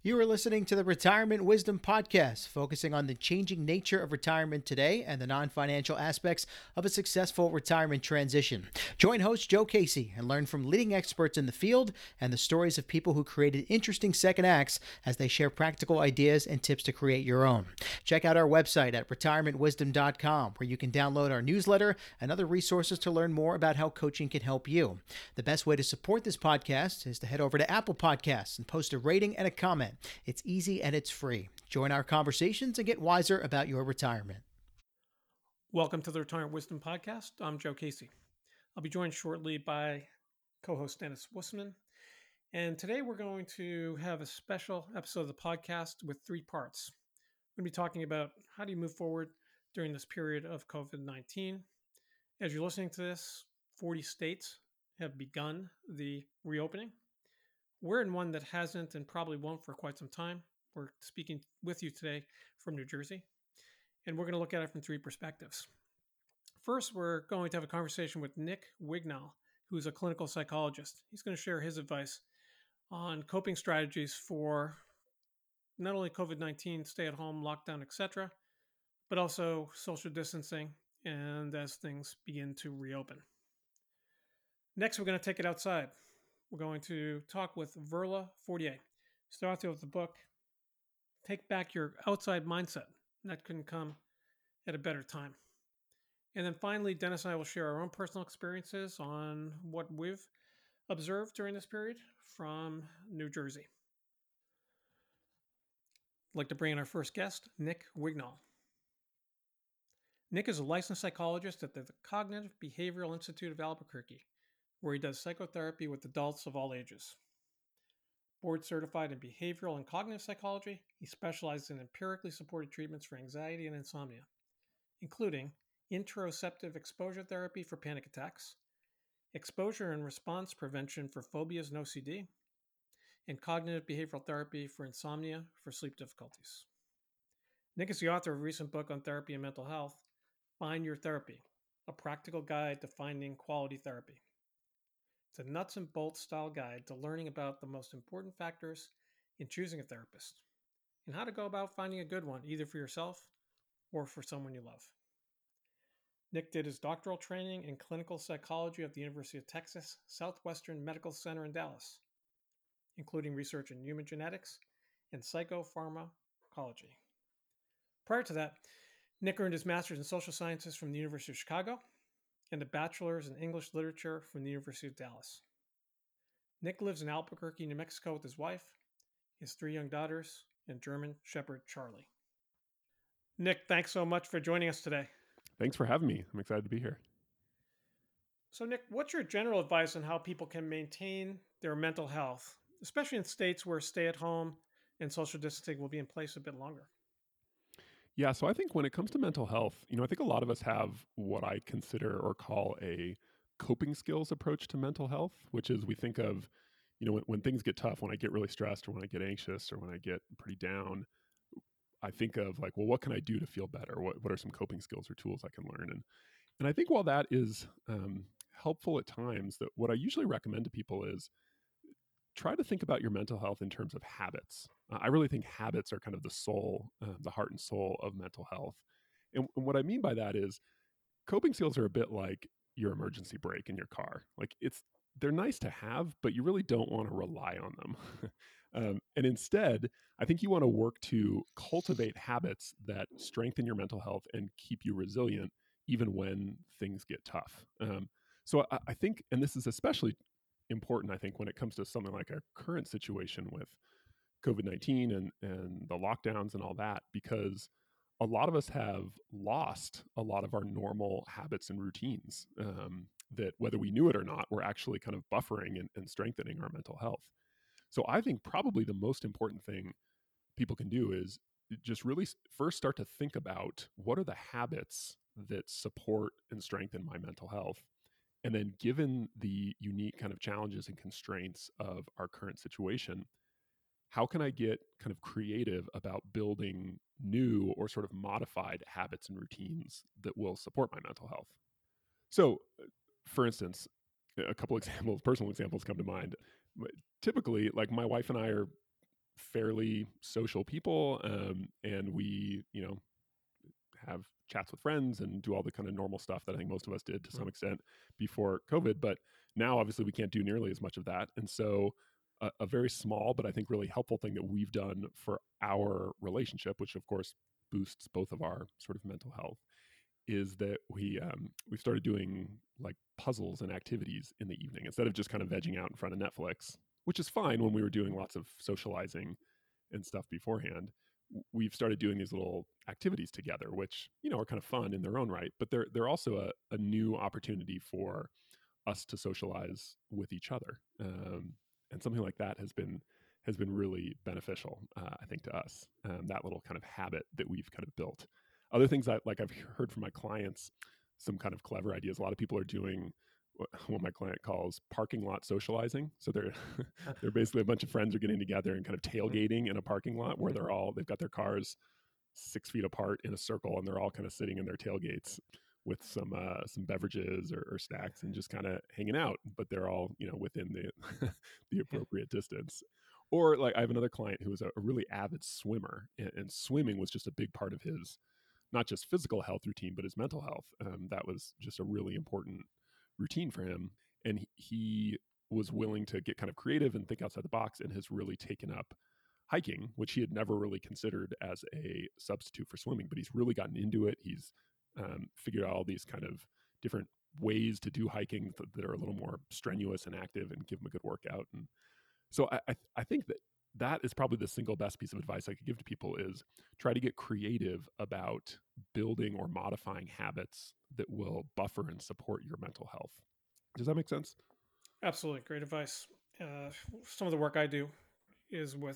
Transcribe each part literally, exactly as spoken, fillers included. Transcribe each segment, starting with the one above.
You are listening to the Retirement Wisdom Podcast, focusing on the changing nature of retirement today and the non financial aspects of a successful retirement transition. Join host Joe Casey and learn from leading experts in the field and the stories of people who created interesting second acts as they share practical ideas and tips to create your own. Check out our website at retirement wisdom dot com, where you can download our newsletter and other resources to learn more about how coaching can help you. The best way to support this podcast is to head over to Apple Podcasts and post a rating and a comment. It's easy and it's free. Join our conversations and get wiser about your retirement. Welcome to the Retirement Wisdom Podcast. I'm Joe Casey. I'll be joined shortly by co-host Dennis Wussman. And today we're going to have a special episode of the podcast with three parts. We're going to be talking about how do you move forward during this period of covid nineteen. As you're listening to this, forty states have begun the reopening. We're in one that hasn't and probably won't for quite some time. We're speaking with you today from New Jersey, and we're going to look at it from three perspectives. First, we're going to have a conversation with Nick Wignall, who's a clinical psychologist. He's going to share his advice on coping strategies for not only covid nineteen, stay-at-home, lockdown, et cetera, but also social distancing and as things begin to reopen. Next, we're going to take it outside. We're going to talk with Verla Fortier, she's the author of the book, Take Back Your Outside Mindset. That couldn't come at a better time. And then finally, Dennis and I will share our own personal experiences on what we've observed during this period from New Jersey. I'd like to bring in our first guest, Nick Wignall. Nick is a licensed psychologist at the Cognitive Behavioral Institute of Albuquerque, where he does psychotherapy with adults of all ages. Board certified in behavioral and cognitive psychology, he specializes in empirically supported treatments for anxiety and insomnia, including interoceptive exposure therapy for panic attacks, exposure and response prevention for phobias and O C D, and cognitive behavioral therapy for insomnia for sleep difficulties. Nick is the author of a recent book on therapy and mental health, Find Your Therapy, a practical guide to finding quality therapy. It's a nuts and bolts style guide to learning about the most important factors in choosing a therapist and how to go about finding a good one, either for yourself or for someone you love. Nick did his doctoral training in clinical psychology at the University of Texas Southwestern Medical Center in Dallas, including research in human genetics and psychopharmacology. Prior to that, Nick earned his master's in social sciences from the University of Chicago and a bachelor's in English literature from the University of Dallas. Nick lives in Albuquerque, New Mexico with his wife, his three young daughters, and German Shepherd Charlie. Nick, thanks so much for joining us today. Thanks for having me. I'm excited to be here. So Nick, what's your general advice on how people can maintain their mental health, especially in states where stay-at-home and social distancing will be in place a bit longer? Yeah, so I think when it comes to mental health, you know, I think a lot of us have what I consider or call a coping skills approach to mental health, which is we think of, you know, when, when things get tough, when I get really stressed or when I get anxious or when I get pretty down, I think of like, well, what can I do to feel better? What what are some coping skills or tools I can learn? And and I think while that is um, helpful at times, that what I usually recommend to people is try to think about your mental health in terms of habits. Uh, I really think habits are kind of the soul, uh, the heart and soul of mental health. And, and what I mean by that is coping skills are a bit like your emergency brake in your car. Like it's they're nice to have, but you really don't want to rely on them. um, and instead, I think you want to work to cultivate habits that strengthen your mental health and keep you resilient even when things get tough. Um, so I, I think, and this is especially important, I think, when it comes to something like our current situation with covid nineteen and, and the lockdowns and all that, because a lot of us have lost a lot of our normal habits and routines um, that, whether we knew it or not, were actually kind of buffering and, and strengthening our mental health. So I think probably the most important thing people can do is just really first start to think about what are the habits that support and strengthen my mental health. And then, given the unique kind of challenges and constraints of our current situation, how can I get kind of creative about building new or sort of modified habits and routines that will support my mental health? So, for instance, a couple examples, personal examples come to mind. Typically, like my wife and I are fairly social people, um, and we, you know, have chats with friends and do all the kind of normal stuff that I think most of us did to some extent before COVID. But now, obviously, we can't do nearly as much of that. And so, a, a very small, but I think really helpful thing that we've done for our relationship, which of course boosts both of our sort of mental health, is that we um, we started doing like puzzles and activities in the evening instead of just kind of vegging out in front of Netflix, which is fine when we were doing lots of socializing and stuff beforehand. We've started doing these little activities together, which, you know, are kind of fun in their own right, but they're they're also a, a new opportunity for us to socialize with each other, um, and something like that has been has been really beneficial, uh, I think, to us. Um, that little kind of habit that we've kind of built. Other things that, like, I've heard from my clients, some kind of clever ideas. A lot of people are doing what my client calls parking lot socializing. So they're they're basically a bunch of friends are getting together and kind of tailgating in a parking lot where they're all they've got their cars six feet apart in a circle, and they're all kind of sitting in their tailgates with some uh, some beverages or, or snacks and just kind of hanging out. But they're all, you know, within the the appropriate distance. Or like I have another client who was a, a really avid swimmer, and, and swimming was just a big part of his not just physical health routine, but his mental health. Um, that was just a really important routine for him. And he, he was willing to get kind of creative and think outside the box, and has really taken up hiking, which he had never really considered as a substitute for swimming, but he's really gotten into it. He's um, figured out all these kind of different ways to do hiking th- that are a little more strenuous and active and give him a good workout. And so I, I, I think that that is probably the single best piece of advice I could give to people is try to get creative about building or modifying habits that will buffer and support your mental health. Does that make sense? Absolutely. Great advice. Uh, some of the work I do is with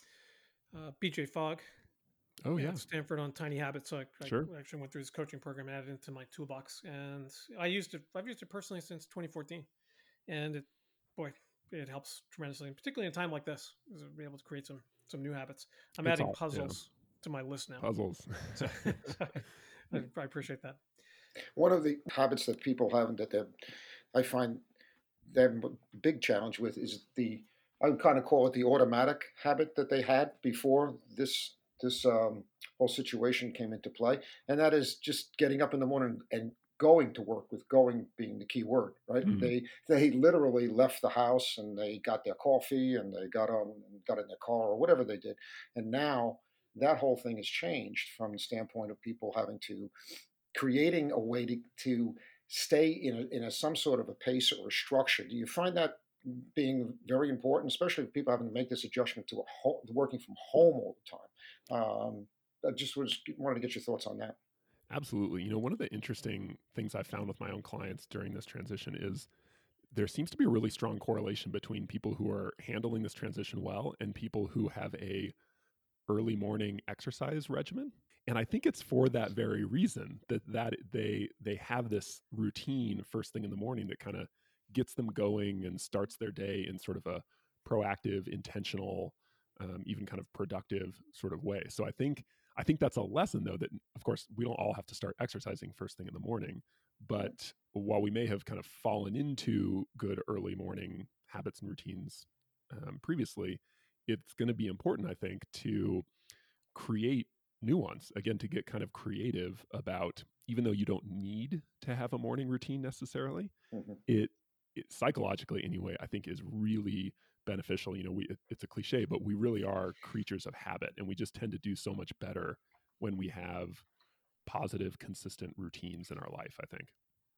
uh, B J Fogg Oh, yeah. at Stanford on Tiny Habits. So I, Sure. I actually went through his coaching program, added it into my toolbox, and I used it. I've used it personally since twenty fourteen, and it, boy, it helps tremendously, and particularly in a time like this, is to be able to create some some new habits. I'm It's adding all, yeah. puzzles to my list now. Puzzles. So, so I, I appreciate that. One of the habits that people have that they I find them a big challenge with is the I would kind of call it the automatic habit that they had before this this um, whole situation came into play, and that is just getting up in the morning and going to work, with going being the key word, right? Mhm. They they literally left the house and they got their coffee and they got on got in their car or whatever they did, and now that whole thing has changed from the standpoint of people having to creating a way to, to stay in a, in a some sort of a pace or a structure. Do you find that being very important, especially if people having to make this adjustment to a home, working from home all the time? Um, I just was wanted to get your thoughts on that. Absolutely. You know, one of the interesting things I found with my own clients during this transition is there seems to be a really strong correlation between people who are handling this transition well and people who have a early morning exercise regimen. And I think it's for that very reason that that they they have this routine first thing in the morning that kind of gets them going and starts their day in sort of a proactive, intentional, um, even kind of productive sort of way. So I think I think that's a lesson, though, that of course we don't all have to start exercising first thing in the morning. But while we may have kind of fallen into good early morning habits and routines um, previously, it's going to be important, I think, to create new ones, again, to get kind of creative about, even though you don't need to have a morning routine necessarily, Mm-hmm. it, it psychologically anyway, I think is really beneficial. You know, we it, it's a cliche, but we really are creatures of habit, and we just tend to do so much better when we have positive, consistent routines in our life, I think.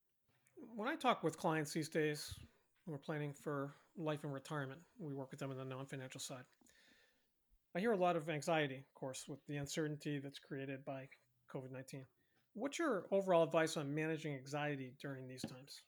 When I talk with clients these days, who are planning for life and retirement, we work with them on the non-financial side. I hear a lot of anxiety, of course, with the uncertainty that's created by COVID nineteen. What's your overall advice on managing anxiety during these times?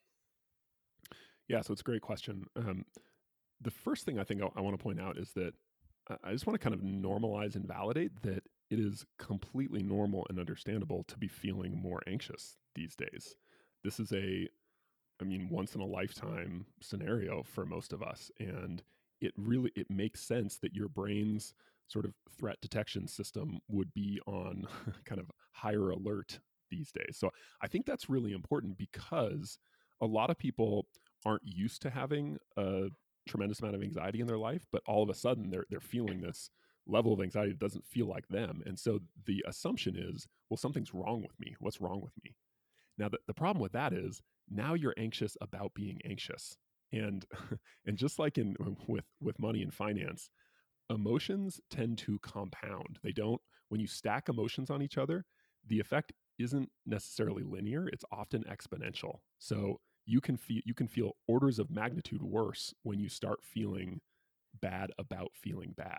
Yeah, so it's a great question. Um, the first thing I think I, I want to point out is that uh, I just want to kind of normalize and validate that it is completely normal and understandable to be feeling more anxious these days. This is a, I mean, once in a lifetime scenario for most of us. And it really, it makes sense that your brain's sort of threat detection system would be on kind of higher alert these days. So I think that's really important because a lot of people aren't used to having a tremendous amount of anxiety in their life, but all of a sudden they're they're feeling this level of anxiety that doesn't feel like them. And so the assumption is, well, something's wrong with me. What's wrong with me? Now, the, the problem with that is now you're anxious about being anxious. And and just like in with with money and finance, emotions tend to compound. They don't, when you stack emotions on each other, the effect isn't necessarily linear. It's often exponential. So you can feel you can feel orders of magnitude worse when you start feeling bad about feeling bad.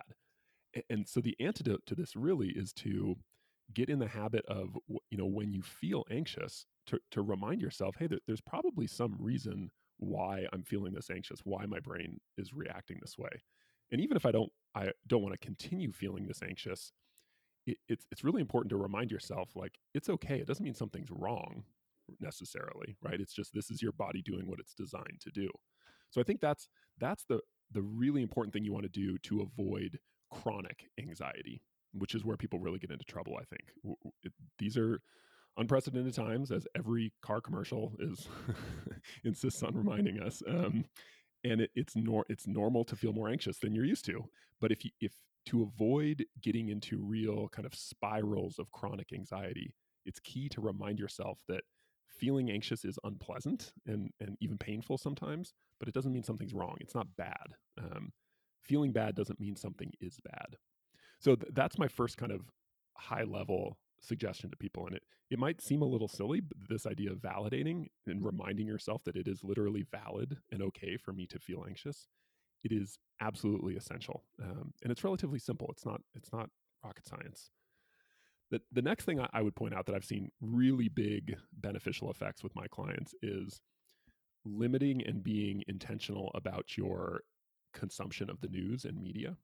And so the antidote to this really is to get in the habit of, you know, when you feel anxious, to, to remind yourself, hey, there's probably some reason why I'm feeling this anxious, why my brain is reacting this way. And even if I don't, I don't want to continue feeling this anxious, it, it's it's really important to remind yourself, like, it's okay. It doesn't mean something's wrong necessarily, right? It's just, this is your body doing what it's designed to do. So I think that's that's the the really important thing you want to do to avoid chronic anxiety, which is where people really get into trouble, I think. It, these are unprecedented times, as every car commercial is insists on reminding us. Um, and it, it's nor it's normal to feel more anxious than you're used to. But if you, if to avoid getting into real kind of spirals of chronic anxiety, it's key to remind yourself that feeling anxious is unpleasant and and even painful sometimes, but it doesn't mean something's wrong. It's not bad. Um, feeling bad doesn't mean something is bad. So th- that's my first kind of high level suggestion to people. And it, it might seem a little silly, but this idea of validating and reminding yourself that it is literally valid and okay for me to feel anxious, it is absolutely essential. Um, and it's relatively simple. It's not, it's not rocket science. The, the next thing I, I would point out that I've seen really big beneficial effects with my clients is limiting and being intentional about your consumption of the news and media.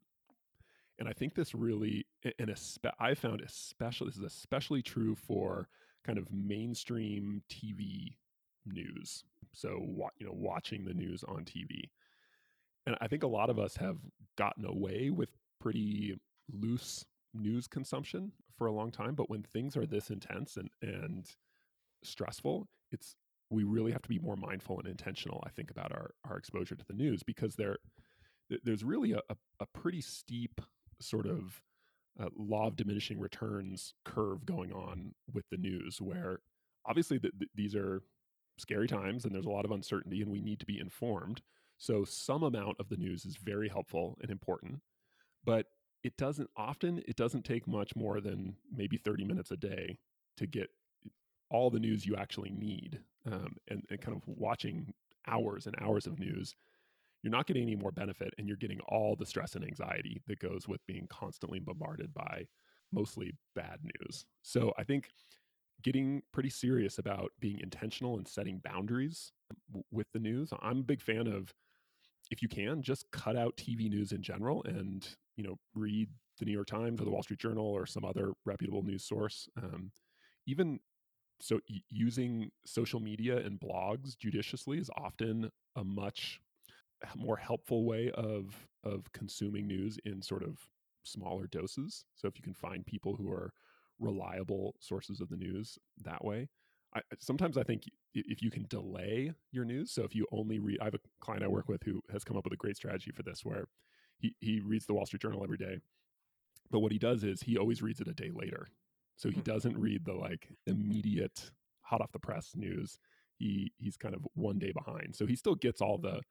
And I think this really, and espe- I found especially, this is especially true for kind of mainstream T V news. So, you know, watching the news on T V. And I think a lot of us have gotten away with pretty loose news consumption for a long time. But when things are this intense and, and stressful, it's, we really have to be more mindful and intentional, I think, about our, our exposure to the news, because there, there's really a, a pretty steep sort of uh, law of diminishing returns curve going on with the news, where obviously the, the, these are scary times and there's a lot of uncertainty and we need to be informed. So some amount of the news is very helpful and important, but it doesn't often, it doesn't take much more than maybe thirty minutes a day to get all the news you actually need. Um, and, and kind of watching hours and hours of news, you're not getting any more benefit, and you're getting all the stress and anxiety that goes with being constantly bombarded by mostly bad news. So I think getting pretty serious about being intentional and setting boundaries w- with the news. I'm a big fan of, if you can, just cut out T V news in general and, you know, read the New York Times or the Wall Street Journal or some other reputable news source. Um, even so, y- using social media and blogs judiciously is often a much more helpful way of of consuming news in sort of smaller doses. So if you can find people who are reliable sources of the news that way, I, sometimes I think if you can delay your news. So if you only read, I have a client I work with who has come up with a great strategy for this, where he he reads the Wall Street Journal every day, but what he does is he always reads it a day later. So he doesn't read the like immediate hot off the press news. He he's kind of one day behind. So he still gets all the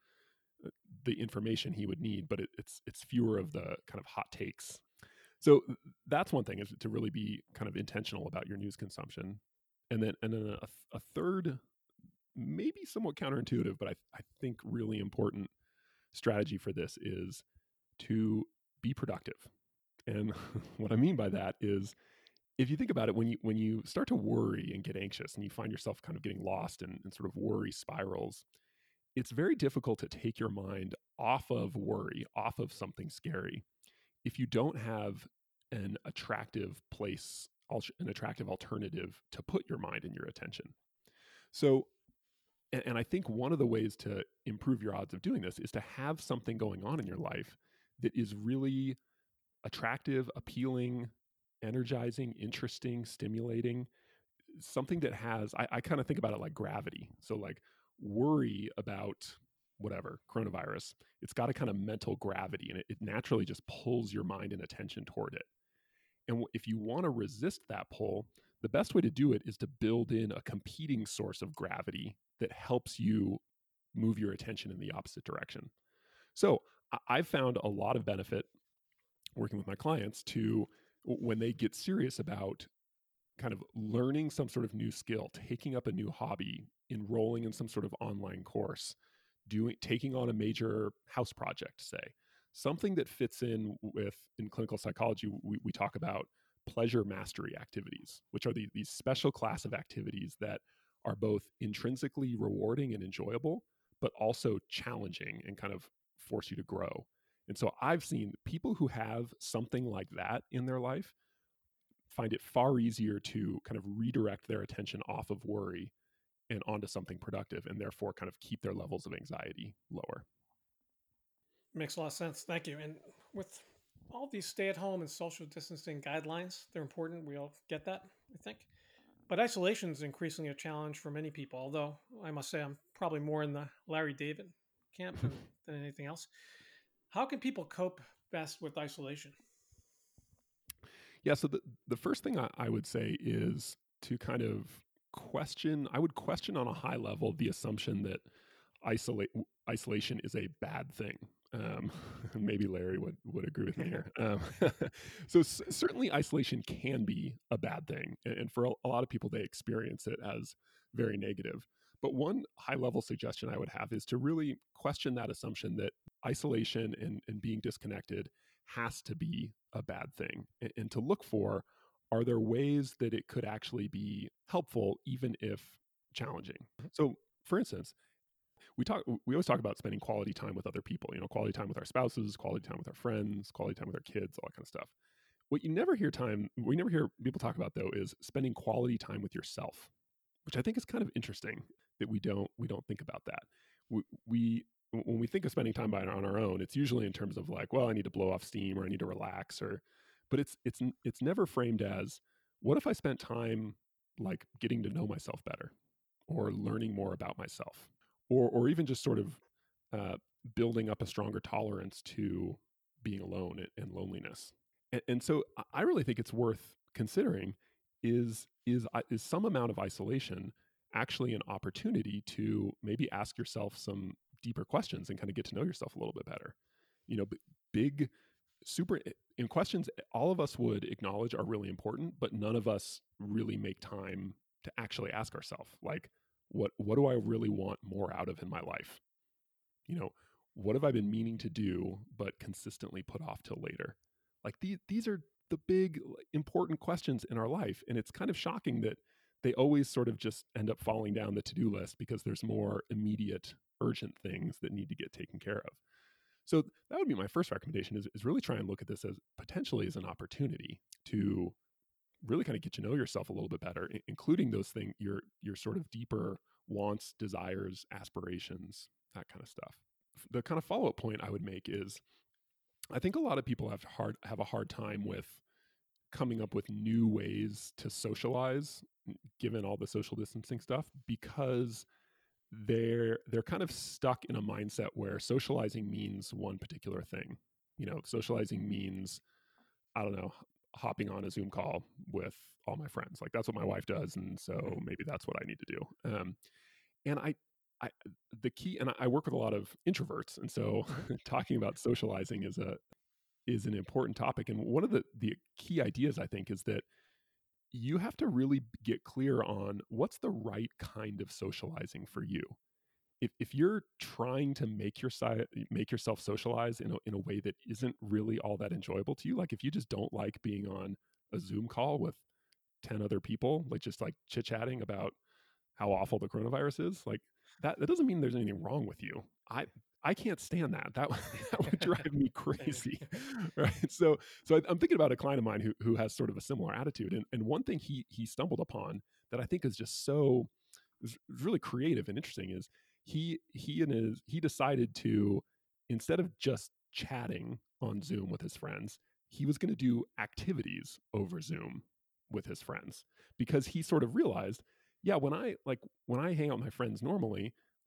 the information he would need, but it, it's it's fewer of the kind of hot takes. So that's one thing, is to really be kind of intentional about your news consumption. And then and then a, a third, maybe somewhat counterintuitive, but I, I think really important strategy for this is to be productive. And what I mean by that is, if you think about it, when you when you start to worry and get anxious and you find yourself kind of getting lost in, in sort of worry spirals, it's very difficult to take your mind off of worry, off of something scary, if you don't have an attractive place, an attractive alternative to put your mind and your attention. So, and, and I think one of the ways to improve your odds of doing this is to have something going on in your life that is really attractive, appealing, energizing, interesting, stimulating, something that has, I, I kind of think about it like gravity. So, like, worry about whatever, coronavirus, it's got a kind of mental gravity, and it, it naturally just pulls your mind and attention toward it. And if you want to resist that pull, the best way to do it is to build in a competing source of gravity that helps you move your attention in the opposite direction. So I've found a lot of benefit working with my clients to, when they get serious about kind of learning some sort of new skill, taking up a new hobby, enrolling in some sort of online course, doing taking on a major house project, say, something that fits in with, in clinical psychology, we, we talk about pleasure mastery activities, which are the, these special class of activities that are both intrinsically rewarding and enjoyable, but also challenging and kind of force you to grow. And so I've seen people who have something like that in their life find it far easier to kind of redirect their attention off of worry and onto something productive, and therefore kind of keep their levels of anxiety lower. Makes a lot of sense. Thank you. And with all these stay-at-home and social distancing guidelines, they're important. We all get that, I think. But isolation is increasingly a challenge for many people, although I must say I'm probably more in the Larry David camp than, than anything else. How can people cope best with isolation? Yeah, so the, the first thing I, I would say is to kind of question, I would question on a high level the assumption that isolate, isolation is a bad thing. Um, maybe Larry would, would agree with me here. Um, so s- certainly isolation can be a bad thing. And, and for a, a lot of people, they experience it as very negative. But one high level suggestion I would have is to really question that assumption that isolation and, and being disconnected has to be a bad thing, and, and to look for, are there ways that it could actually be helpful, even if challenging? So for instance, we talk, we always talk about spending quality time with other people, you know, quality time with our spouses, quality time with our friends, quality time with our kids, all that kind of stuff. What you never hear time, we never hear people talk about though, is spending quality time with yourself, which I think is kind of interesting that we don't, we don't think about that. We, we when we think of spending time by, on our own, it's usually in terms of like, well, I need to blow off steam or I need to relax, or, but it's, it's, it's never framed as, what if I spent time like getting to know myself better or learning more about myself, or, or even just sort of uh, building up a stronger tolerance to being alone and, and loneliness. And, and so I really think it's worth considering, is, is, is some amount of isolation actually an opportunity to maybe ask yourself some deeper questions and kind of get to know yourself a little bit better. You know, b- big, super in questions all of us would acknowledge are really important, but none of us really make time to actually ask ourselves, like, what what do I really want more out of in my life? You know, what have I been meaning to do but consistently put off till later? Like these these are the big important questions in our life, and it's kind of shocking that they always sort of just end up falling down the to-do list because there's more immediate, urgent things that need to get taken care of. So that would be my first recommendation, is, is really try and look at this as potentially as an opportunity to really kind of get to know yourself a little bit better, including those things, your your sort of deeper wants, desires, aspirations, that kind of stuff. The kind of follow-up point I would make is, I think a lot of people have hard have a hard time with coming up with new ways to socialize, given all the social distancing stuff, because they're they're kind of stuck in a mindset where socializing means one particular thing. You know, socializing means, I don't know, hopping on a Zoom call with all my friends. Like that's what my wife does, and so maybe that's what I need to do. Um, and I, I, the key, and I work with a lot of introverts, and so talking about socializing is a is an important topic. And one of the the key ideas I think is that you have to really get clear on what's the right kind of socializing for you. If if you're trying to make your si- make yourself socialize in a in a way that isn't really all that enjoyable to you, like if you just don't like being on a Zoom call with ten other people, like just like chit-chatting about how awful the coronavirus is, like that that doesn't mean there's anything wrong with you. I I can't stand that. That, that would drive me crazy, right? So so I, I'm thinking about a client of mine who who has sort of a similar attitude, and and one thing he he stumbled upon that I think is just so is really creative and interesting is he he and his he decided to, instead of just chatting on Zoom with his friends, he was going to do activities over Zoom with his friends, because he sort of realized, yeah, when I like when I hang out with my friends normally,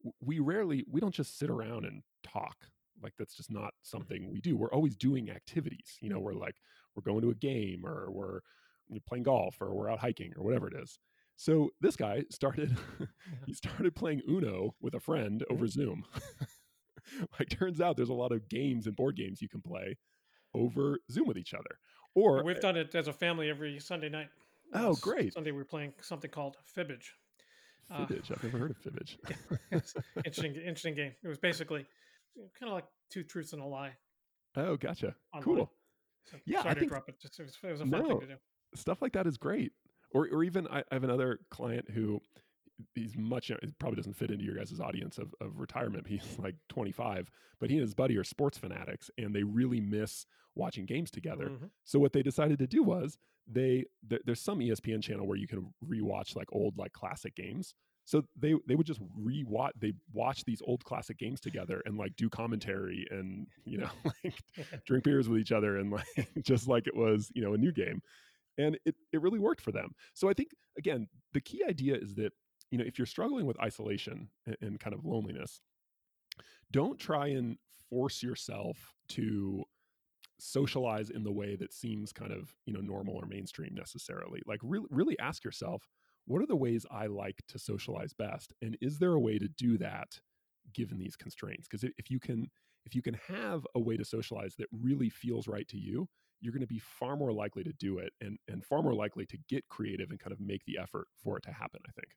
we rarely, we don't just sit around and talk. Like that's just not something we do. We're always doing activities. You know, we're like, we're going to a game or we're playing golf or we're out hiking or whatever it is. So this guy started, he started playing Uno with a friend over Zoom. Like turns out there's a lot of games and board games you can play over Zoom with each other. Or we've done it as a family every Sunday night. Oh, Uh, great. Sunday we're playing something called Fibbage. Fibbage. Uh, I've never heard of Fibbage. It's interesting, interesting game. It was basically kind of like Two Truths and a Lie. Oh, gotcha. Online. Cool. So yeah, sorry I to think drop it. Just, it, was, it was a fun no, thing to do. Stuff like that is great. Or, or even I, I have another client who he's much, it probably doesn't fit into your guys' audience of, of retirement. He's like twenty-five, but he and his buddy are sports fanatics and they really miss watching games together. Mm-hmm. So what they decided to do was they, th- there's some E S P N channel where you can rewatch like old, like classic games. So they, they would just rewatch, they watch these old classic games together and like do commentary and, you know, like drink beers with each other and like, just like it was, you know, a new game. And it, it really worked for them. So I think, again, the key idea is that, you know, if you're struggling with isolation and, and kind of loneliness, don't try and force yourself to socialize in the way that seems kind of, you know, normal or mainstream necessarily. Like really, really ask yourself, what are the ways I like to socialize best? And is there a way to do that given these constraints? Because if you can, if you can have a way to socialize that really feels right to you, you're going to be far more likely to do it and, and far more likely to get creative and kind of make the effort for it to happen, I think.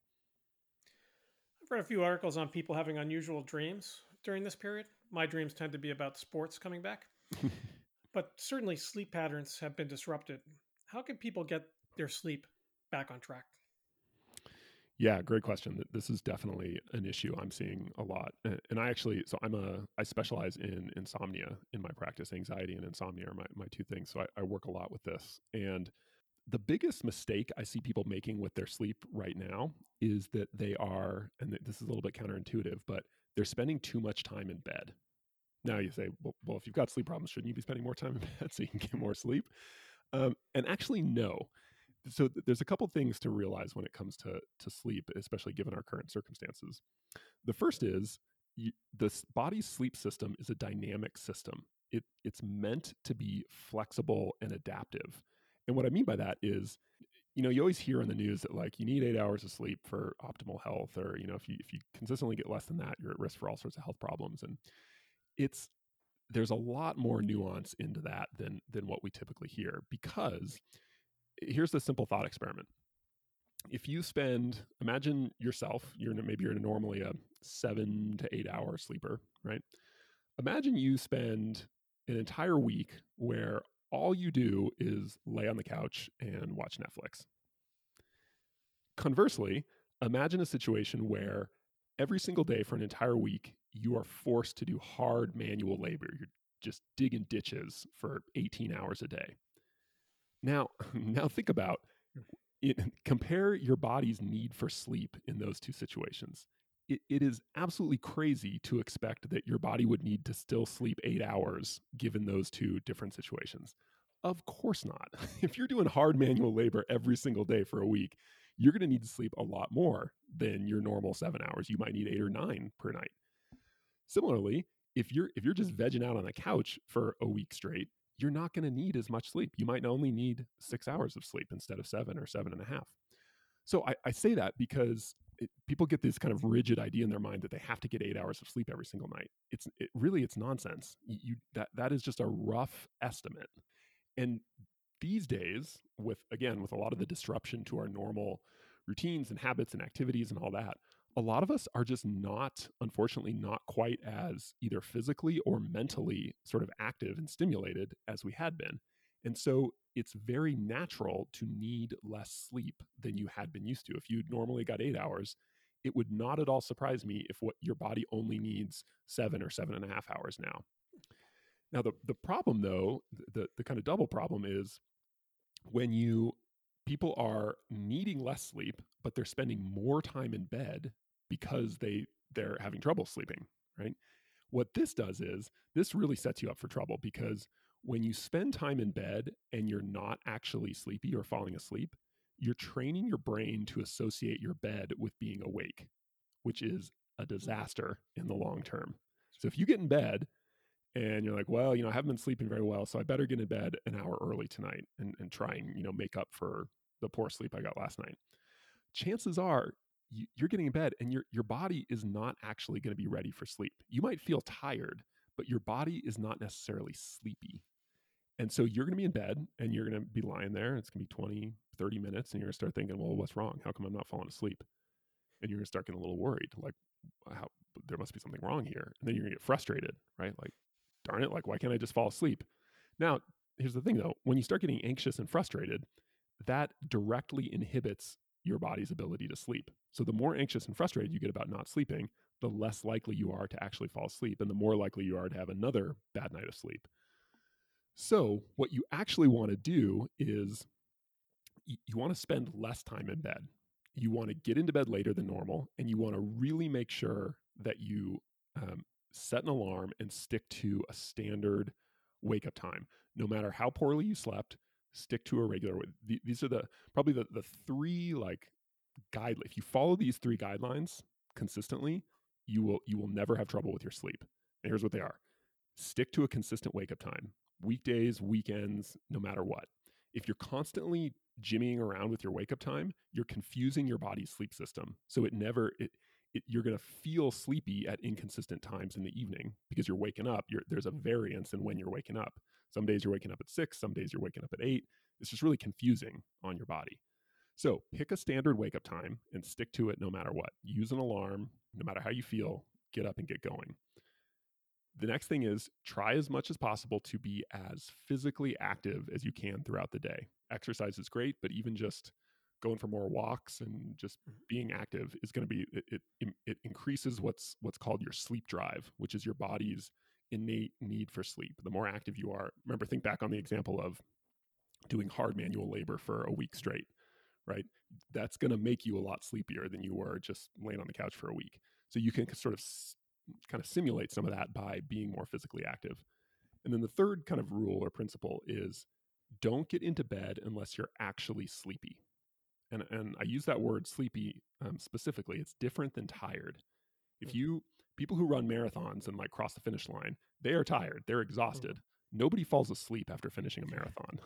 I've read a few articles on people having unusual dreams during this period. My dreams tend to be about sports coming back. But certainly sleep patterns have been disrupted. How can people get their sleep back on track? Yeah, great question. This is definitely an issue I'm seeing a lot. And I actually, so I'm a, I specialize in insomnia in my practice. Anxiety and insomnia are my, my two things. So I, I work a lot with this. And the biggest mistake I see people making with their sleep right now is that they are, and this is a little bit counterintuitive, but they're spending too much time in bed. Now you say, well, well if you've got sleep problems, shouldn't you be spending more time in bed so you can get more sleep? Um, and actually, no. So th- there's a couple things to realize when it comes to, to sleep, especially given our current circumstances. The first is you, the body's sleep system is a dynamic system. It, it's meant to be flexible and adaptive. And what I mean by that is, you know, you always hear in the news that like you need eight hours of sleep for optimal health, or, you know, if you, if you consistently get less than that, you're at risk for all sorts of health problems. And it's, there's a lot more nuance into that than, than what we typically hear, because here's the simple thought experiment. If you spend, imagine yourself, you're maybe you're normally a seven to eight hour sleeper, right? Imagine you spend an entire week where all you do is lay on the couch and watch Netflix. Conversely, imagine a situation where every single day for an entire week, you are forced to do hard manual labor. You're just digging ditches for eighteen hours a day. Now, now think about it. Compare your body's need for sleep in those two situations. It, it is absolutely crazy to expect that your body would need to still sleep eight hours given those two different situations. Of course not. If you're doing hard manual labor every single day for a week, you're going to need to sleep a lot more than your normal seven hours. You might need eight or nine per night. Similarly, if you're if you're just vegging out on the couch for a week straight, you're not going to need as much sleep. You might only need six hours of sleep instead of seven or seven and a half. So I, I say that because it, people get this kind of rigid idea in their mind that they have to get eight hours of sleep every single night. It's it, really, it's nonsense. You, you that that is just a rough estimate. And these days, with again, with a lot of the disruption to our normal routines and habits and activities and all that, a lot of us are just not, unfortunately, not quite as either physically or mentally sort of active and stimulated as we had been. And so it's very natural to need less sleep than you had been used to. If you normally got eight hours, it would not at all surprise me if what your body only needs seven or seven and a half hours now. Now, the, the problem, though, the, the kind of double problem is when you people are needing less sleep, but they're spending more time in bed because they, they're having trouble sleeping, right? What this does is this really sets you up for trouble, because when you spend time in bed and you're not actually sleepy or falling asleep, you're training your brain to associate your bed with being awake, which is a disaster in the long term. So if you get in bed and you're like, well, you know, I haven't been sleeping very well, so I better get in bed an hour early tonight and, and try and, you know, make up for the poor sleep I got last night. Chances are you, you're getting in bed and your, your body is not actually going to be ready for sleep. You might feel tired, but your body is not necessarily sleepy. And so you're going to be in bed and you're going to be lying there. It's going to be twenty, thirty minutes. And you're going to start thinking, well, what's wrong? How come I'm not falling asleep? And you're going to start getting a little worried. Like, how, there must be something wrong here. And then you're going to get frustrated, right? Like, darn it. Like, why can't I just fall asleep? Now, here's the thing though. When you start getting anxious and frustrated, that directly inhibits your body's ability to sleep. So the more anxious and frustrated you get about not sleeping, the less likely you are to actually fall asleep. And the more likely you are to have another bad night of sleep. So what you actually want to do is you, you want to spend less time in bed. You want to get into bed later than normal, and you want to really make sure that you um, set an alarm and stick to a standard wake up time. No matter how poorly you slept, stick to a regular. These are the probably the, the three like guide. If you follow these three guidelines consistently, you will you will never have trouble with your sleep. And here's what they are. Stick to a consistent wake up time. Weekdays, weekends, no matter what. If you're constantly jimmying around with your wake up time, you're confusing your body's sleep system. So it never, it, it, you're going to feel sleepy at inconsistent times in the evening because you're waking up. You're, there's a variance in when you're waking up. Some days you're waking up at six, some days you're waking up at eight. It's just really confusing on your body. So pick a standard wake up time and stick to it no matter what. Use an alarm, no matter how you feel, get up and get going. The next thing is try as much as possible to be as physically active as you can throughout the day. Exercise is great, but even just going for more walks and just being active is going to be, it, it, it increases what's, what's called your sleep drive, which is your body's innate need for sleep. The more active you are, remember, think back on the example of doing hard manual labor for a week straight, right? That's going to make you a lot sleepier than you were just laying on the couch for a week. So you can sort of kind of simulate some of that by being more physically active. And then the third kind of rule or principle is don't get into bed unless you're actually sleepy. And, and I use that word sleepy um, specifically. It's different than tired. If you, people who run marathons and like cross the finish line, they are tired, they're exhausted. Nobody falls asleep after finishing a marathon.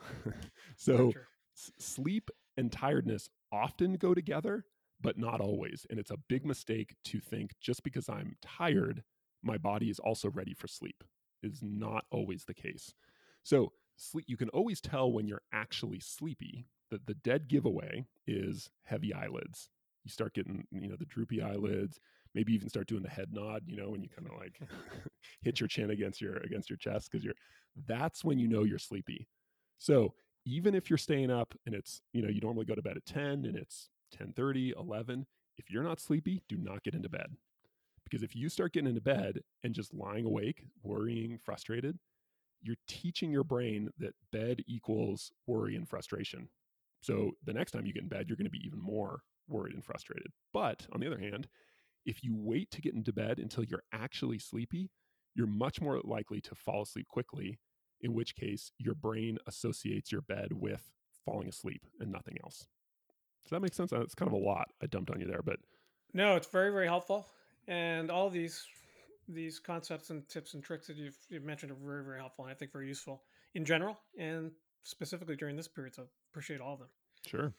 So s- sleep and tiredness often go together, but not always. And it's a big mistake to think just because I'm tired, my body is also ready for sleep. It is not always the case. So sleep, you can always tell when you're actually sleepy. That the dead giveaway is heavy eyelids. You start getting, you know, the droopy eyelids, maybe even start doing the head nod, you know, and you kind of like hit your chin against your against your chest because you're, that's when you know you're sleepy. So even if you're staying up and it's, you know, you normally go to bed at ten and it's ten thirty, eleven, if you're not sleepy, do not get into bed. Because if you start getting into bed and just lying awake, worrying, frustrated, you're teaching your brain that bed equals worry and frustration. So the next time you get in bed, you're going to be even more worried and frustrated. But on the other hand, if you wait to get into bed until you're actually sleepy, you're much more likely to fall asleep quickly, in which case your brain associates your bed with falling asleep and nothing else. Does that make sense? It's kind of a lot I dumped on you there, but no, it's very, very helpful. And all these these concepts and tips and tricks that you've, you've mentioned are very, very helpful and I think very useful in general and specifically during this period. So appreciate all of them. Sure.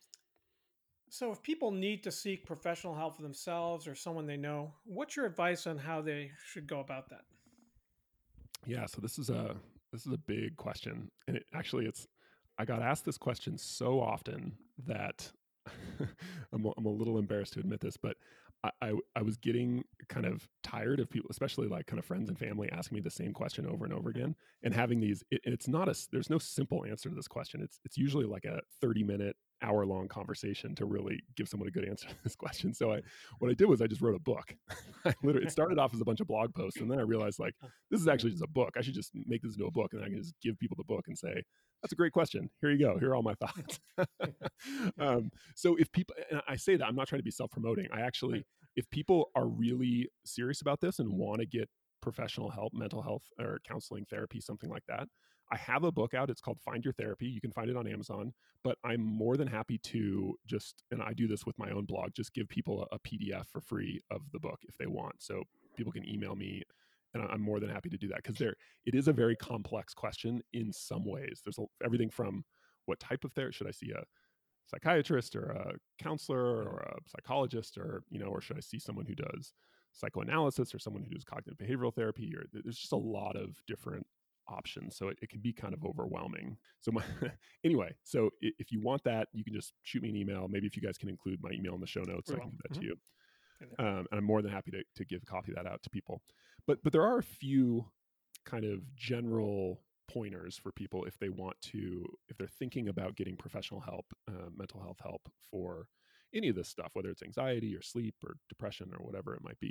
So if people need to seek professional help for themselves or someone they know, what's your advice on how they should go about that? Yeah, so this is a this is a big question. And it actually it's I got asked this question so often that I'm, I'm a little embarrassed to admit this, but I, I, I was getting kind of tired of people, especially like kind of friends and family asking me the same question over and over again and having these, it, it's not a, there's no simple answer to this question. It's, it's usually like a thirty minute, hour long conversation to really give someone a good answer to this question. So I, what I did was I just wrote a book. I literally, it started off as a bunch of blog posts. And then I realized like, this is actually just a book. I should just make this into a book and I can just give people the book and say, that's a great question. Here you go. Here are all my thoughts. um, so if people, and I say that, I'm not trying to be self-promoting. I actually, if people are really serious about this and want to get professional help, mental health or counseling, therapy, something like that, I have a book out. It's called Find Your Therapy. You can find it on Amazon, but I'm more than happy to just, and I do this with my own blog, just give people a, a P D F for free of the book if they want. So people can email me, and I'm more than happy to do that, because there, it is a very complex question in some ways. There's a, everything from what type of therapy, should I see a psychiatrist or a counselor or a psychologist, or, you know, or should I see someone who does psychoanalysis or someone who does cognitive behavioral therapy, or there's just a lot of different options. So it, it can be kind of overwhelming. So my, anyway, so if you want that, you can just shoot me an email. Maybe if you guys can include my email in the show notes, I can give that mm-hmm. to you. Um, and I'm more than happy to, to give a copy of that out to people. But, but there are a few kind of general pointers for people if they want to, if they're thinking about getting professional help, uh, mental health help for any of this stuff, whether it's anxiety or sleep or depression or whatever it might be.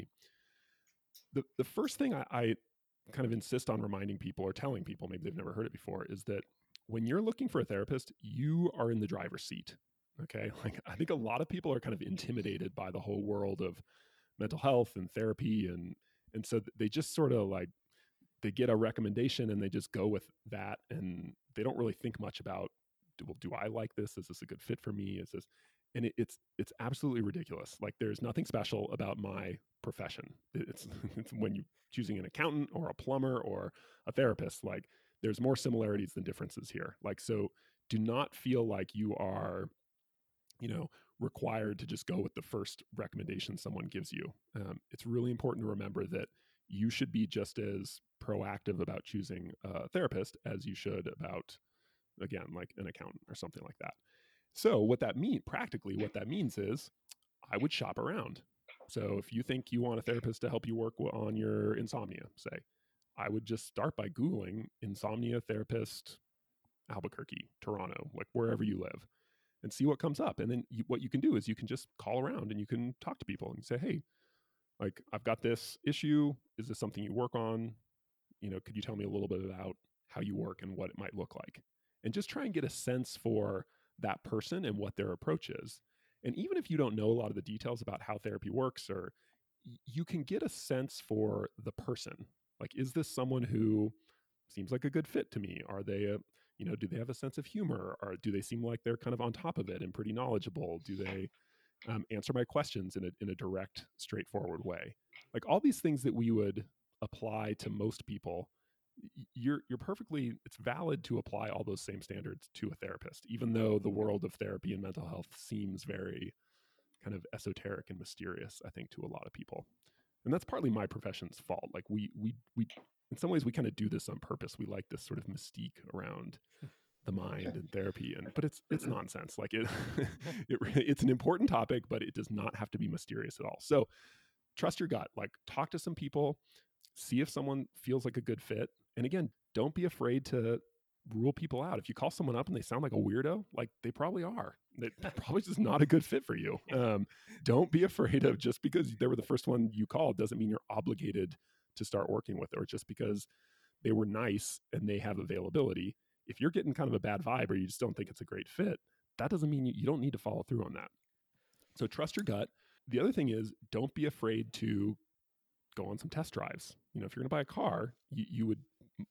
The the first thing I, I kind of insist on reminding people or telling people, maybe they've never heard it before, is that when you're looking for a therapist, you are in the driver's seat. Okay. Like, I think a lot of people are kind of intimidated by the whole world of mental health and therapy. And, and so they just sort of like, they get a recommendation and they just go with that. And they don't really think much about, do, well, do I like this? Is this a good fit for me? Is this, and it, it's, it's absolutely ridiculous. Like, there's nothing special about my profession. It's, it's when you're choosing an accountant or a plumber or a therapist, like, there's more similarities than differences here. Like, so do not feel like you are, you know, required to just go with the first recommendation someone gives you. Um, it's really important to remember that you should be just as proactive about choosing a therapist as you should about, again, like an accountant or something like that. So what that mean, practically what that means is I would shop around. So if you think you want a therapist to help you work on your insomnia, say, I would just start by Googling insomnia therapist, Albuquerque, Toronto, like wherever you live, and see what comes up. And then you, what you can do is you can just call around and you can talk to people and say, hey, like, I've got this issue. Is this something you work on? You know, could you tell me a little bit about how you work and what it might look like? And just try and get a sense for that person and what their approach is. And even if you don't know a lot of the details about how therapy works, or you can get a sense for the person. Like, is this someone who seems like a good fit to me? Are they a, you know, do they have a sense of humor? Or do they seem like they're kind of on top of it and pretty knowledgeable? Do they um, answer my questions in a, in a direct, straightforward way? Like, all these things that we would apply to most people, you're you're perfectly, it's valid to apply all those same standards to a therapist, even though the world of therapy and mental health seems very kind of esoteric and mysterious, I think, to a lot of people. And that's partly my profession's fault. Like, we we we in some ways we kind of do this on purpose. We like this sort of mystique around the mind and therapy, and but it's it's nonsense. Like, it, it it's an important topic, but it does not have to be mysterious at all. So trust your gut. Like, talk to some people, see if someone feels like a good fit. And again, don't be afraid to rule people out. If you call someone up and they sound like a weirdo, like, they probably are. They're probably just not a good fit for you. Um, don't be afraid of, just because they were the first one you called doesn't mean you're obligated to start working with, or just because they were nice and they have availability. If you're getting kind of a bad vibe, or you just don't think it's a great fit, that doesn't mean you, you don't need to follow through on that. So trust your gut. The other thing is, don't be afraid to go on some test drives. You know, if you're going to buy a car, you, you would,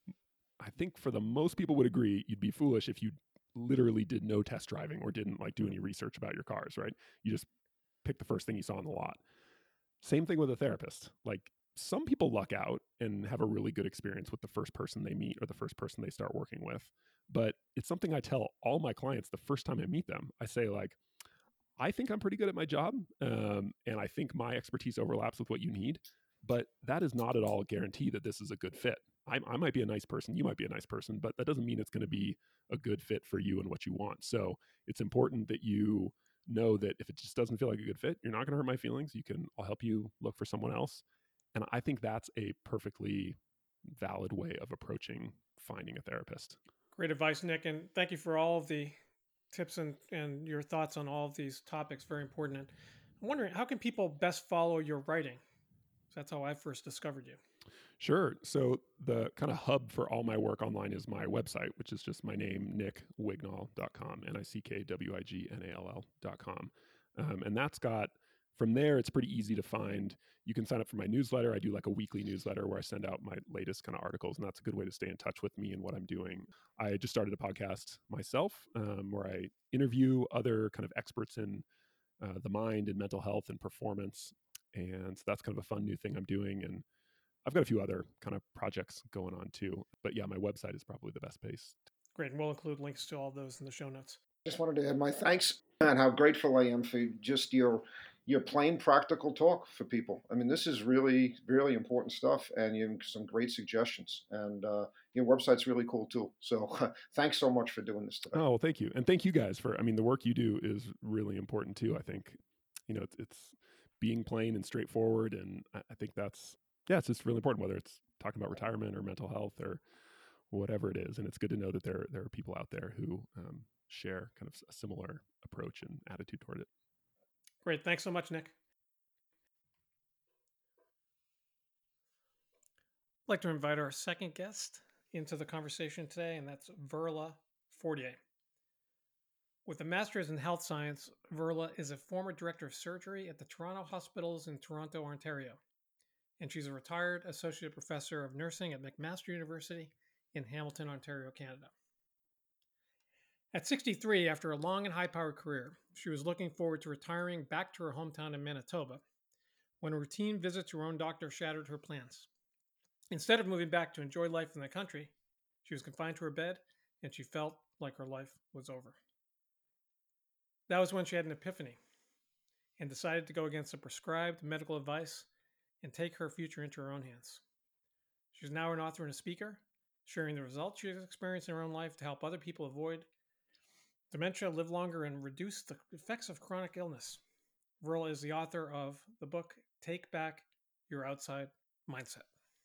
I think for the most people would agree, you'd be foolish if you literally did no test driving or didn't like do any research about your cars, right? You just pick the first thing you saw on the lot. Same thing with a therapist. Like, some people luck out and have a really good experience with the first person they meet or the first person they start working with. But it's something I tell all my clients the first time I meet them. I say, like, I think I'm pretty good at my job, um, and I think my expertise overlaps with what you need. But that is not at all a guarantee that this is a good fit. I, I might be a nice person, you might be a nice person, but that doesn't mean it's going to be a good fit for you and what you want. So it's important that you know that if it just doesn't feel like a good fit, you're not going to hurt my feelings. You can, I'll help you look for someone else. And I think that's a perfectly valid way of approaching finding a therapist. Great advice, Nick. And thank you for all of the tips and, and your thoughts on all of these topics. Very important. And I'm wondering, how can people best follow your writing? That's how I first discovered you. Sure. So the kind of hub for all my work online is my website, which is just my name, nick wignall dot com, N I C K W I G N A L L dot com. Um, and that's got from there, it's pretty easy to find. You can sign up for my newsletter. I do like a weekly newsletter where I send out my latest kind of articles, and that's a good way to stay in touch with me and what I'm doing. I just started a podcast myself um, where I interview other kind of experts in uh, the mind and mental health and performance. And so that's kind of a fun new thing I'm doing. And I've got a few other kind of projects going on too. But yeah, my website is probably the best place. Great. And we'll include links to all those in the show notes. Just wanted to add my thanks and how grateful I am for just your your plain practical talk for people. I mean, this is really, really important stuff, and you have some great suggestions. And uh, your website's really cool too. So thanks so much for doing this today. Oh, well, thank you. And thank you guys for, I mean, the work you do is really important too. I think, you know, it's, it's being plain and straightforward. And I, I think that's, yeah, it's just really important, whether it's talking about retirement or mental health or whatever it is. And it's good to know that there, there are people out there who um, share kind of a similar approach and attitude toward it. Great. Thanks so much, Nick. I'd like to invite our second guest into the conversation today, and that's Verla Fortier. With a master's in health science, Verla is a former director of surgery at the Toronto Hospitals in Toronto, Ontario, and she's a retired associate professor of nursing at McMaster University in Hamilton, Ontario, Canada. At sixty-three, after a long and high-powered career, she was looking forward to retiring back to her hometown in Manitoba when a routine visit to her own doctor shattered her plans. Instead of moving back to enjoy life in the country, she was confined to her bed and she felt like her life was over. That was when she had an epiphany and decided to go against the prescribed medical advice and take her future into her own hands. She's now an author and a speaker, sharing the results she has experienced in her own life to help other people avoid dementia, live longer, and reduce the effects of chronic illness. Verla is the author of the book, Take Back Your Outside Mindset.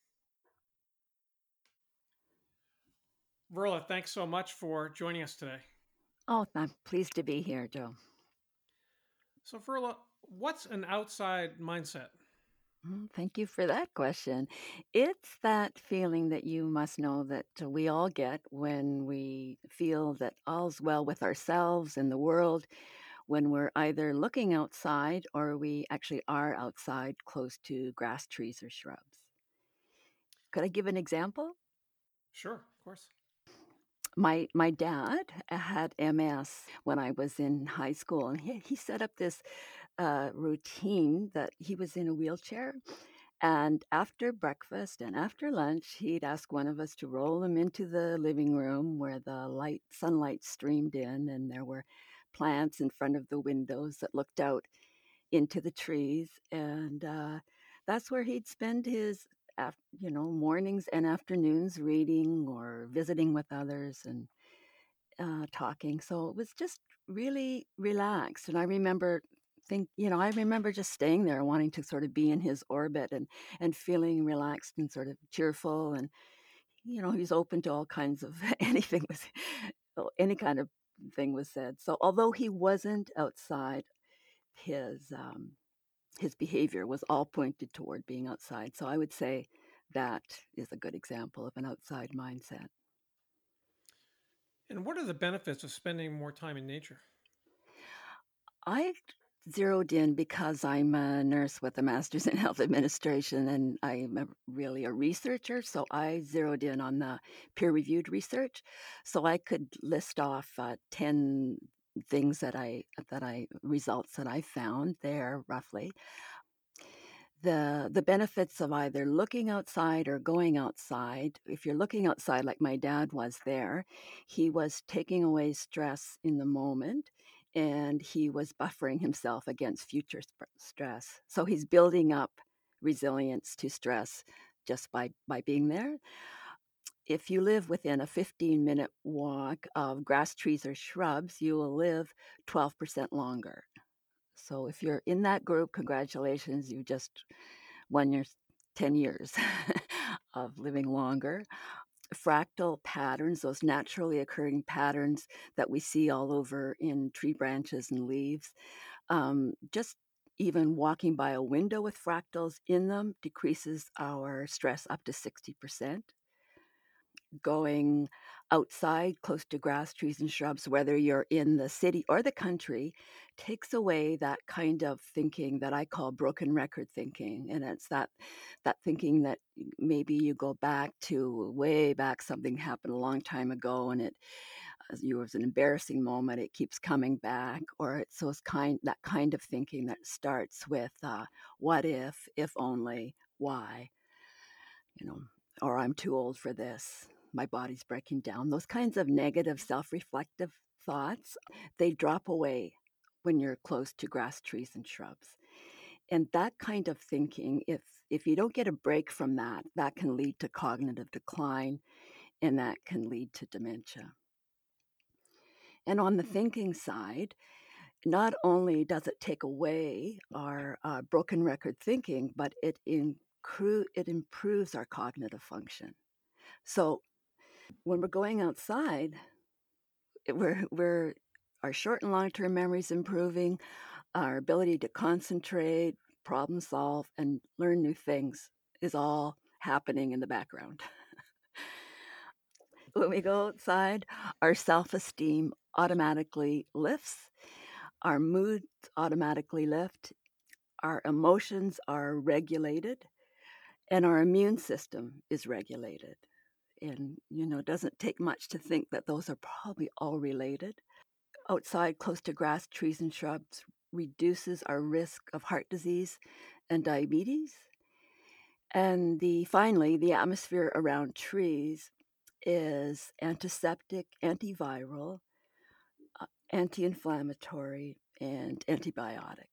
Verla, thanks so much for joining us today. Oh, I'm pleased to be here, Joe. So, Verla, what's an outside mindset? Thank you for that question. It's that feeling that you must know that we all get when we feel that all's well with ourselves and the world, when we're either looking outside or we actually are outside close to grass, trees, or shrubs. Could I give an example? Sure, of course. My my dad had M S when I was in high school, and he, he set up this uh, routine that he was in a wheelchair. And after breakfast and after lunch, he'd ask one of us to roll him into the living room where the light sunlight streamed in, and there were plants in front of the windows that looked out into the trees. And uh, that's where he'd spend his, af- you know, mornings and afternoons reading or visiting with others and uh, talking. So it was just really relaxed. And I remember think, you know, I remember just staying there wanting to sort of be in his orbit and, and feeling relaxed and sort of cheerful. And, you know, he's open to all kinds of anything was, any kind of thing was said. So although he wasn't outside, his, um, his behavior was all pointed toward being outside. So I would say that is a good example of an outside mindset. And what are the benefits of spending more time in nature? I zeroed in because I'm a nurse with a master's in health administration and I'm a, really a researcher. So I zeroed in on the peer reviewed research. So I could list off uh, ten things that I, that I, results that I found there roughly. The, the benefits of either looking outside or going outside. If you're looking outside, like my dad was there, he was taking away stress in the moment and he was buffering himself against future sp- stress. So he's building up resilience to stress just by, by being there. If you live within a fifteen minute walk of grass, trees, or shrubs, you will live twelve percent longer. So if you're in that group, congratulations, you just won your ten years of living longer. Fractal patterns, those naturally occurring patterns that we see all over in tree branches and leaves, um, just even walking by a window with fractals in them decreases our stress up to sixty percent. going outside close to grass, trees, and shrubs, whether you're in the city or the country, takes away that kind of thinking that I call broken record thinking. And it's that that thinking that maybe you go back to way back, something happened a long time ago, and it you was an embarrassing moment. It keeps coming back, or it's those kind that kind of thinking that starts with uh, what if, if only, why, you know, or I'm too old for this, my body's breaking down. Those kinds of negative self-reflective thoughts, they drop away when you're close to grass, trees, and shrubs. And that kind of thinking, if if you don't get a break from that, that can lead to cognitive decline, and that can lead to dementia. And on the thinking side, not only does it take away our uh, broken record thinking, but it incru- it improves our cognitive function. So when we're going outside, it- we're we're our short and long term memories improving, our ability to concentrate, problem solve, and learn new things is all happening in the background. When we go outside, our self esteem automatically lifts, our moods automatically lift, our emotions are regulated, and our immune system is regulated. And, you know, it doesn't take much to think that those are probably all related. Outside, close to grass, trees, and shrubs reduces our risk of heart disease and diabetes. And the finally, the atmosphere around trees is antiseptic, antiviral, uh, anti-inflammatory, and antibiotic.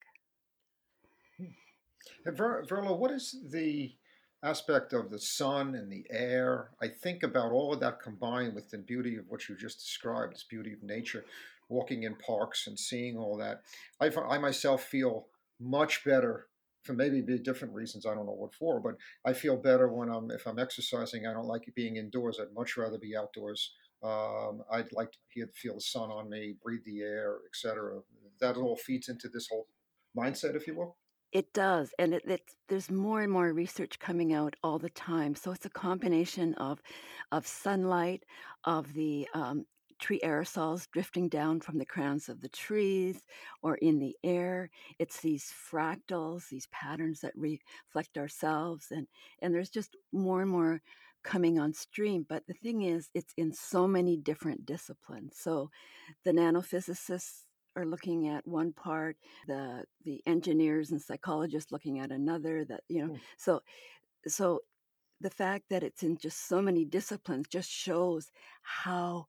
Hey, Ver- Verla, what is the aspect of the sun and the air? I think about all of that combined with the beauty of what you just described, this beauty of nature, walking in parks and seeing all that. I, f- I myself feel much better for maybe be different reasons. I don't know what for, but I feel better when I'm if I'm exercising. I don't like being indoors. I'd much rather be outdoors. Um, I'd like to hear, feel the sun on me, breathe the air, et cetera. That all feeds into this whole mindset, if you will. It does, and it, it's there's more and more research coming out all the time. So it's a combination of of sunlight, of the um, tree aerosols drifting down from the crowns of the trees or in the air. It's these fractals, these patterns that reflect ourselves, and and there's just more and more coming on stream. But the thing is, it's in so many different disciplines. So the nanophysicists are looking at one part, the the engineers and psychologists looking at another, that you know Hmm. so so the fact that it's in just so many disciplines just shows how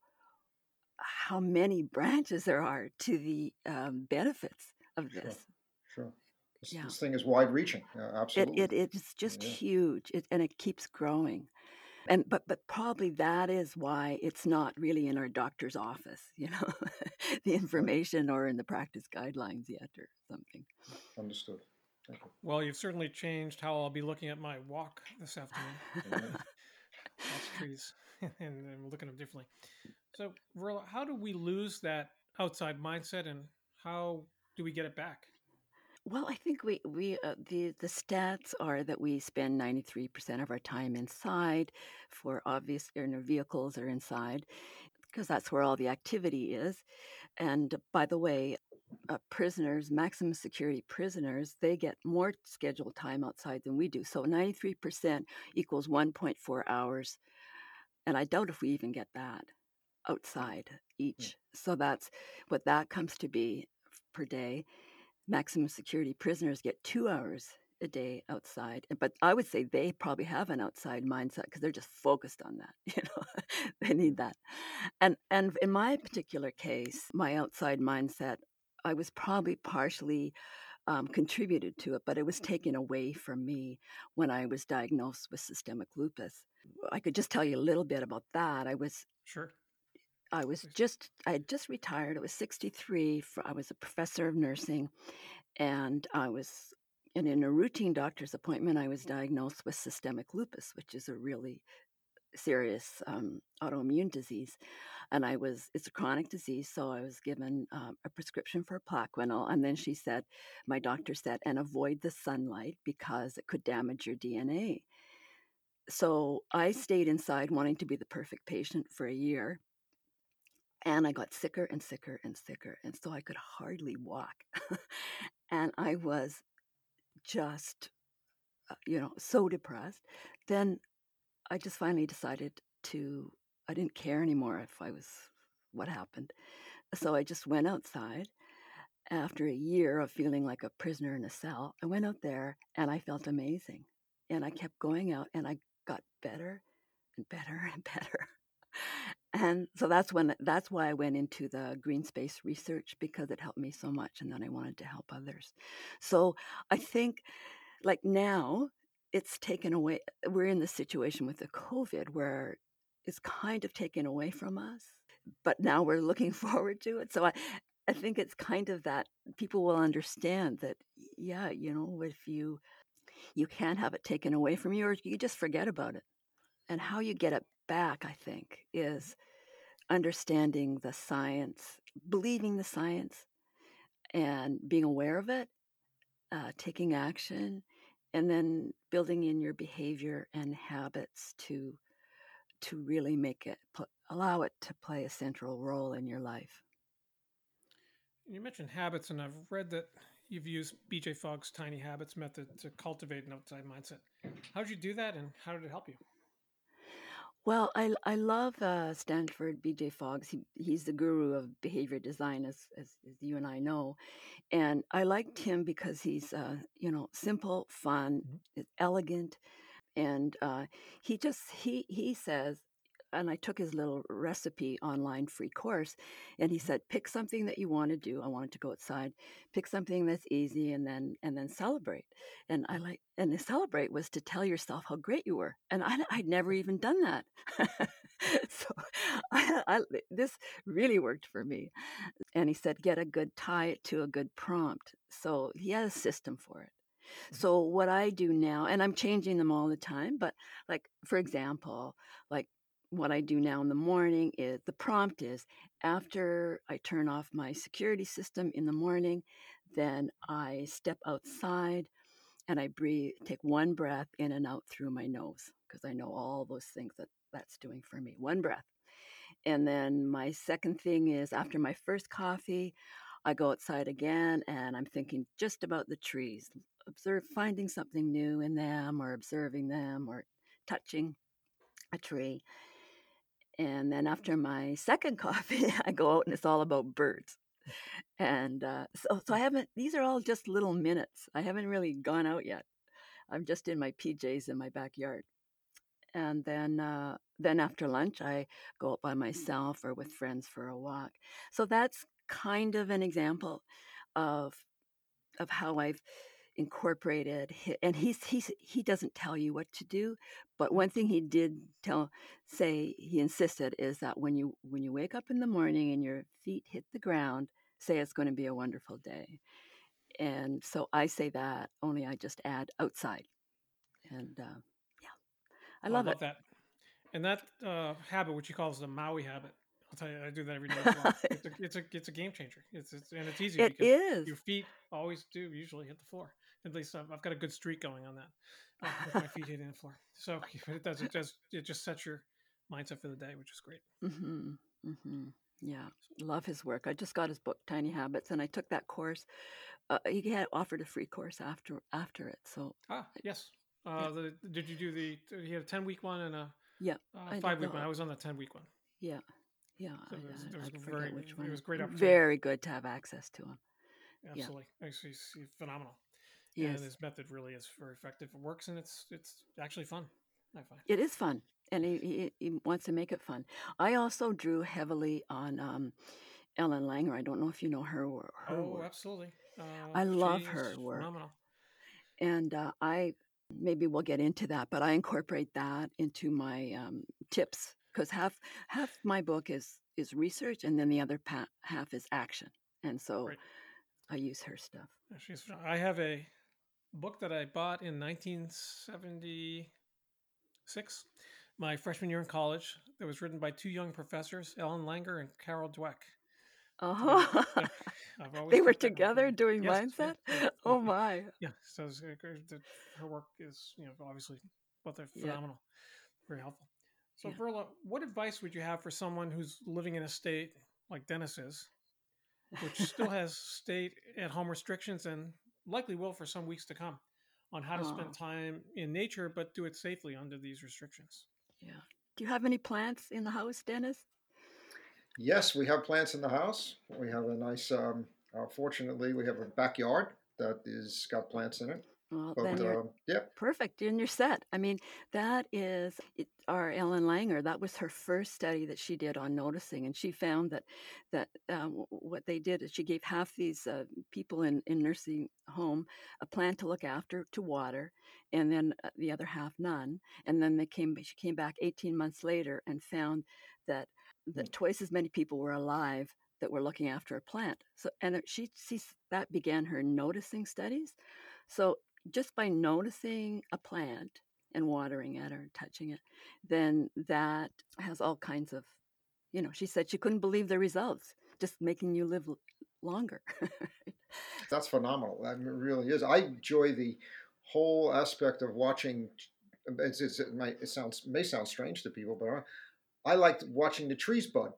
how many branches there are to the um, benefits of Sure, this. sure. This, Yeah, this thing is wide reaching. Uh, it, absolutely. it it's just Yeah. huge, it, and it keeps growing. And but but probably that is why it's not really in our doctor's office, you know, the Right. information, or in the practice guidelines yet or something. Understood. Thank you. Well, you've certainly changed how I'll be looking at my walk this afternoon. Yeah. Lots of trees, and, and looking at them differently. So, Verla, how do we lose that outside mindset, and how do we get it back? Well, I think we we uh, the the stats are that we spend ninety-three percent of our time inside, for obvious, in our vehicles or inside, because that's where all the activity is. And by the way, uh, prisoners, maximum security prisoners, they get more scheduled time outside than we do. So ninety-three percent equals one point four hours. And I doubt if we even get that outside Hmm. each. So that's what that comes to be per day. Maximum security prisoners get two hours a day outside. But I would say they probably have an outside mindset because they're just focused on that. You know, they Hmm. need that. And and in my particular case, my outside mindset, I was probably partially um, contributed to it, but it was taken away from me when I was diagnosed with systemic lupus. I could just tell you a little bit about that. I was Sure, I was please. just I had just retired. I was sixty-three. I was a professor of nursing, and I was and in a routine doctor's appointment, I was diagnosed with systemic lupus, which is a really serious um, autoimmune disease. And I was it's a chronic disease, so I was given um, a prescription for Plaquenil, and then she said, my doctor said, and avoid the sunlight because it could damage your D N A. so I stayed inside wanting to be the perfect patient for a year. And I got sicker and sicker and sicker. And so I could hardly walk. And I was just, uh, you know, so depressed. Then I just finally decided to, I didn't care anymore if I was, what happened. So I just went outside. After a year of feeling like a prisoner in a cell, I went out there and I felt amazing. And I kept going out and I got better and better and better. And so that's when that's why I went into the green space research, because it helped me so much, and then I wanted to help others. So I think, like, now it's taken away. We're in this situation with the COVID where it's kind of taken away from us, but now we're looking forward to it. So I, I think it's kind of that people will understand that, yeah, you know, if you you can't have it taken away from you, or you just forget about it. And how you get it back, I think, is understanding the science, believing the science, and being aware of it, uh, taking action, and then building in your behavior and habits to to really make it pl- allow it to play a central role in your life. You mentioned habits, and I've read that you've used B J Fogg's Tiny Habits method to cultivate an outside mindset. How did you do that, and how did it help you? Well, I I love uh, Stanford B J Foggs. He he's the guru of behavior design, as, as as you and I know. And I liked him because he's uh, you know, simple, fun, Mhm. elegant, and uh, he just he he says, and I took his little recipe online free course, and he said, pick something that you want to do. I wanted to go outside, pick something that's easy, and then and then celebrate. And I like, and the celebrate was to tell yourself how great you were, and I, I'd never even done that. So I, I, this really worked for me. And he said, get a good, tie it to a good prompt. So he had a system for it. So what I do now, and I'm changing them all the time, but like, for example, like what I do now in the morning is the prompt is, after I turn off my security system in the morning, then I step outside and I breathe, take one breath in and out through my nose, because I know all those things that that's doing for me. One breath. And then my second thing is, after my first coffee, I go outside again and I'm thinking just about the trees, observe, finding something new in them, or observing them, or touching a tree. And then after my second coffee, I go out and it's all about birds. And uh, so, so I haven't, these are all just little minutes. I haven't really gone out yet. I'm just in my P Js in my backyard. And then uh, then after lunch, I go out by myself or with friends for a walk. So that's kind of an example of of how I've incorporated. hi- And he's he's he doesn't tell you what to do, but one thing he did tell say he insisted is that when you when you wake up in the morning and your feet hit the ground, say it's going to be a wonderful day. And so I say that, only I just add outside, and uh, yeah, I Oh, I love it. love that. And that uh, habit, which he calls the Maui habit, I'll tell you, I do that every day as well. It's a it's a it's a game changer. It's, it's and it's easy It because is. your feet always do usually hit the floor. At least I've, I've got a good streak going on that, uh, with my feet hitting the floor. So it does it just it just sets your mindset for the day, which is great. hmm hmm Yeah, love his work. I just got his book, Tiny Habits, and I took that course. Uh, he had offered a free course after after it. So Ah, yes. yeah, Uh, the did you do the? He had a ten week one and a yeah, uh, I did five the week one. whole. I was on the ten week one. Yeah, yeah. So it was, it I, I, was I very forget which it one. was a great opportunity. Very good to have access to him. Yeah, Absolutely, he's, he's he's phenomenal. he And is. his method really is very effective. It works, and it's it's actually fun. I find. It is fun, and he, he, he wants to make it fun. I also drew heavily on um, Ellen Langer. I don't know if you know her wor- her Oh, work. absolutely. Uh, I she love is her work. phenomenal. And uh, I maybe we'll get into that, but I incorporate that into my um, tips, because half half my book is is research, and then the other pa- half is action. And so Great. I use her stuff. Yeah, she's. I have a book that I bought in nineteen seventy-six, my freshman year in college. That was written by two young professors, Ellen Langer and Carol Dweck. Together. Oh, So I've always they were kept that book with together me. doing Yes. Yeah. mindset. Yeah. Oh my! Yeah. So it's, uh, her work is, you know, obviously Both are Yeah. phenomenal. Very helpful. So, Yeah. Verla, what advice would you have for someone who's living in a state like Dennis is, which still has state at home restrictions and likely will for some weeks to come, on how to spend Oh, time in nature but do it safely under these restrictions? yeah. Do you have any plants in the house, Dennis? Yes, we have plants in the house. We have a nice, um, uh, fortunately, we have a backyard that is got plants in it. Well, But then you're um, yeah, perfect. And you're set. I mean, that is it, our Ellen Langer. That was her first study that she did on noticing, and she found that that uh, w- what they did is she gave half these uh, people in in nursing home a plant to look after, to water, and then uh, the other half none. And then they came. She came back eighteen months later and found that that twice as many people were alive that were looking after a plant. So, and it- she, she that began her noticing studies. So just by noticing a plant and watering it or touching it, then that has all kinds of, you know, she said she couldn't believe the results, just making you live l- longer. that's phenomenal. That really is. I enjoy the whole aspect of watching. It's, it's, it, might, it sounds may sound strange to people, but I, I like watching the trees bud.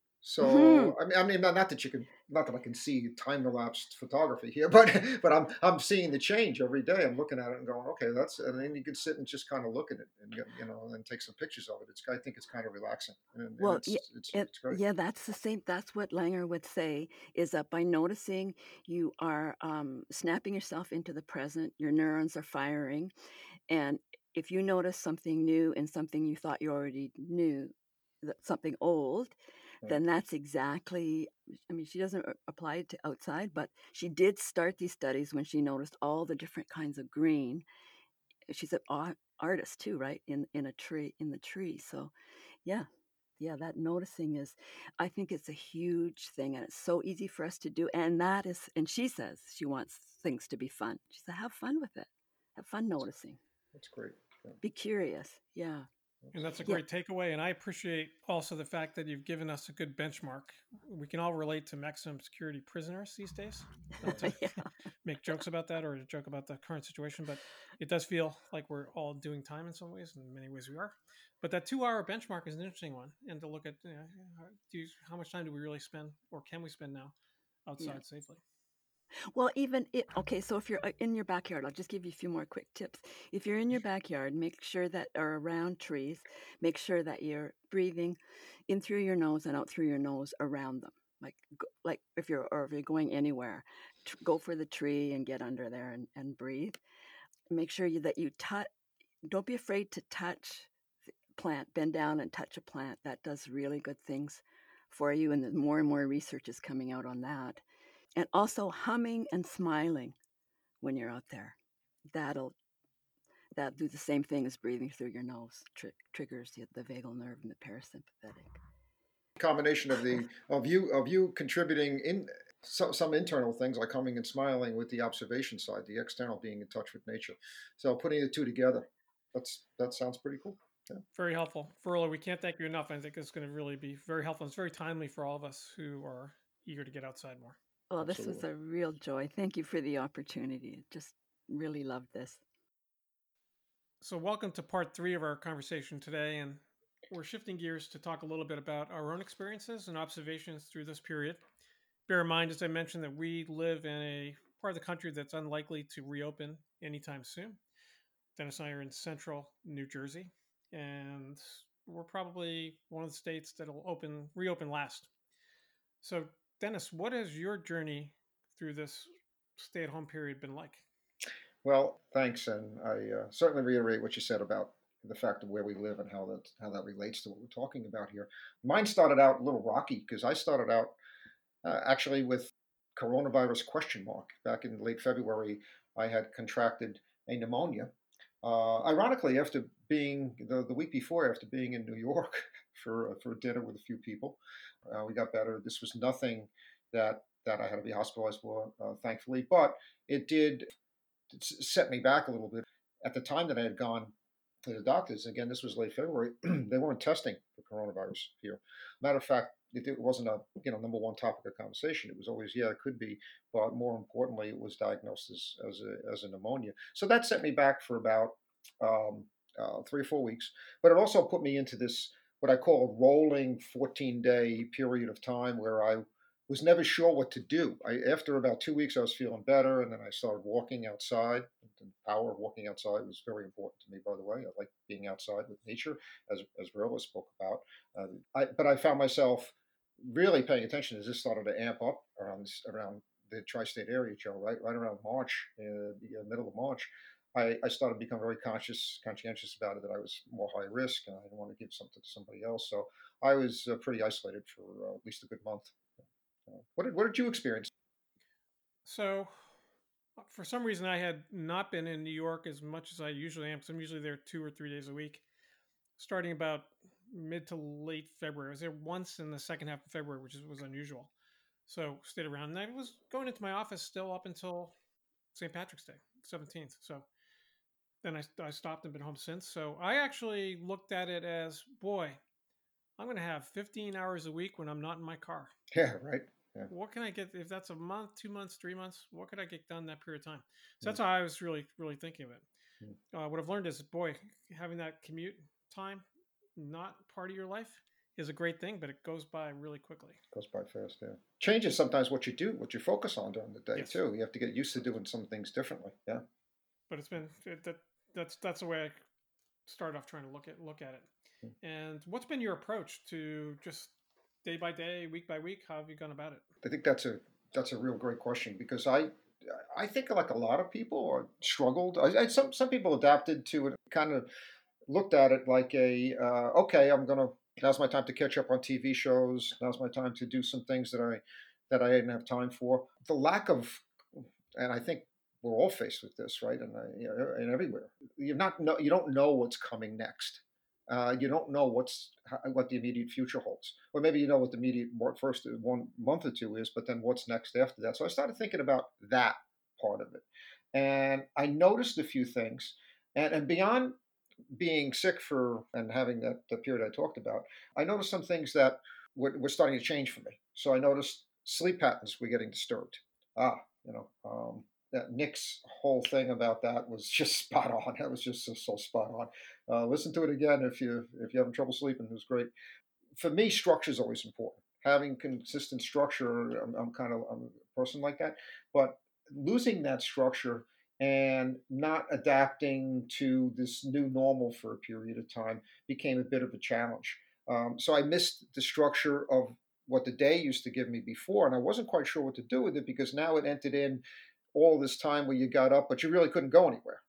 Hmm. So I mean, I mean, not, not that you can, not that I can see time elapsed photography here, but but I'm I'm seeing the change every day. I'm looking at it and going, okay, that's, and then you can sit and just kind of look at it and get, you know, and then take some pictures of it. It's, I think it's kind of relaxing, and, and Well, yeah, it's it's it, it's great. yeah, that's the same. That's what Langer would say is that by noticing, you are um, snapping yourself into the present, your neurons are firing. And if you notice something new and something you thought you already knew, that something old, Right. then that's exactly, I mean, she doesn't a- apply it to outside, but she did start these studies when she noticed all the different kinds of green. She's an ar- artist too, right? In in a tree, in the tree. So yeah, yeah, that noticing is, I think it's a huge thing, and it's so easy for us to do. And that is, and she says she wants things to be fun. She said, have fun with it. Have fun noticing. That's great. Yeah. Be curious. Yeah. And that's a Yeah. great takeaway. And I appreciate also the fact that you've given us a good benchmark. We can all relate to maximum security prisoners these days. Not to Yeah. make jokes about that or to joke about the current situation, but it does feel like we're all doing time in some ways. In many ways, we are. But that two-hour benchmark is an interesting one, and to look at, you know, how, do you, how much time do we really spend, or can we spend now, Yeah. outside safely? Well, even it, okay, so if you're uh, in your backyard, I'll just give you a few more quick tips. If you're in your backyard, make sure that, or around trees, make sure that you're breathing in through your nose and out through your nose around them. Like, go- like if you're, or if you're going anywhere, tr- go for the tree and get under there and, and breathe. Make sure you, that you touch, don't be afraid to touch the plant, bend down and touch a plant. That does really good things for you. And more and more research is coming out on that. And also humming and smiling when you're out there. That'll that do the same thing as breathing through your nose. Tri- triggers the, the vagal nerve and the parasympathetic. Combination of the of you of you contributing in some, some internal things like humming and smiling with the observation side, the external being in touch with nature. So putting the two together, that's that sounds pretty cool. Yeah. Very helpful. Furla, we can't thank you enough. I think it's going to really be very helpful. It's very timely for all of us who are eager to get outside more. Well, this was Absolutely. a real joy. Thank you for the opportunity. Just really loved this. So, welcome to part three of our conversation today. And we're shifting gears to talk a little bit about our own experiences and observations through this period. Bear in mind, as I mentioned, that we live in a part of the country that's unlikely to reopen anytime soon. Dennis and I are in central New Jersey, and we're probably one of the states that'll open reopen last. So, Dennis, what has your journey through this stay-at-home period been like? Well, thanks, and I uh, certainly reiterate what you said about the fact of where we live and how that how that relates to what we're talking about here. Mine started out a little rocky because I started out uh, actually with coronavirus question mark back in late February. I had contracted a pneumonia. Uh, ironically, after being the, the week before, after being in New York for for dinner with a few people, uh, we got better. This was nothing that that I had to be hospitalized for, uh, thankfully, but it did set me back a little bit. At the time that I had gone to the doctors, again, this was late February, they weren't testing for coronavirus here. Matter of fact, it, it wasn't a you know number one topic of conversation. It was always, yeah, it could be, but more importantly, it was diagnosed as as a, as a pneumonia. So that set me back for about um, uh, three or four weeks. But it also put me into this what I call a rolling fourteen day period of time where I was never sure what to do. I, after about two weeks, I was feeling better, and then I started walking outside. The power of walking outside was very important to me, by the way. I like being outside with nature, as as Verla spoke about. Uh, I, but I found myself really paying attention as this started to amp up around around the tri-state area, Joe. Right, right around March, uh, the uh, middle of March. I, I started to become very conscious, conscientious about it, that I was more high risk and I didn't want to give something to somebody else. So I was uh, pretty isolated for uh, at least a good month. Uh, what did what did you experience? So, for some reason, I had not been in New York as much as I usually am. Because I'm usually there two or three days a week. Starting about mid to late February, I was there once in the second half of February, which was unusual. So stayed around, and I was going into my office still up until Saint Patrick's Day, seventeenth. So then I, I stopped and been home since. So I actually looked at it as, boy, I'm going to have fifteen hours a week when I'm not in my car. Yeah, right. Yeah. What can I get if that's a month, two months, three months? What could I get done that period of time? So that's how I was really, really thinking of it. Uh, what I've learned is, boy, having that commute time not part of your life is a great thing, but it goes by really quickly. Goes by fast, yeah. Changes sometimes what you do, what you focus on during the day, Yes. too. You have to get used to doing some things differently, yeah. But it's been it, that that's that's the way I started off trying to look at look at it. And what's been your approach to just day by day, week by week? How have you gone about it? I think that's a that's a real great question because I I think like a lot of people struggled. I, I, some some people adapted to it, kind of looked at it like a uh, okay, I'm gonna now's my time to catch up on T V shows. Now's my time to do some things that I that I didn't have time for. The lack of, and I think we're all faced with this, right? And uh, you know, and everywhere, you're not know, you don't know what's coming next. Uh, you don't know what's what the immediate future holds, or maybe you know what the immediate first one month or two is, but then what's next after that. So I started thinking about that part of it, and I noticed a few things, and and beyond being sick for and having that the period I talked about, I noticed some things that were, were starting to change for me. So I noticed sleep patterns were getting disturbed. Ah, you know, um, that Nick's whole thing about that was just spot on. That was just so, so spot on. Uh, listen to it again if you if you're having trouble sleeping. It was great. For me, structure is always important. Having consistent structure, I'm, I'm kind of I'm a person like that. But losing that structure and not adapting to this new normal for a period of time became a bit of a challenge. Um, so I missed the structure of what the day used to give me before, and I wasn't quite sure what to do with it because now it entered in all this time where you got up, but you really couldn't go anywhere.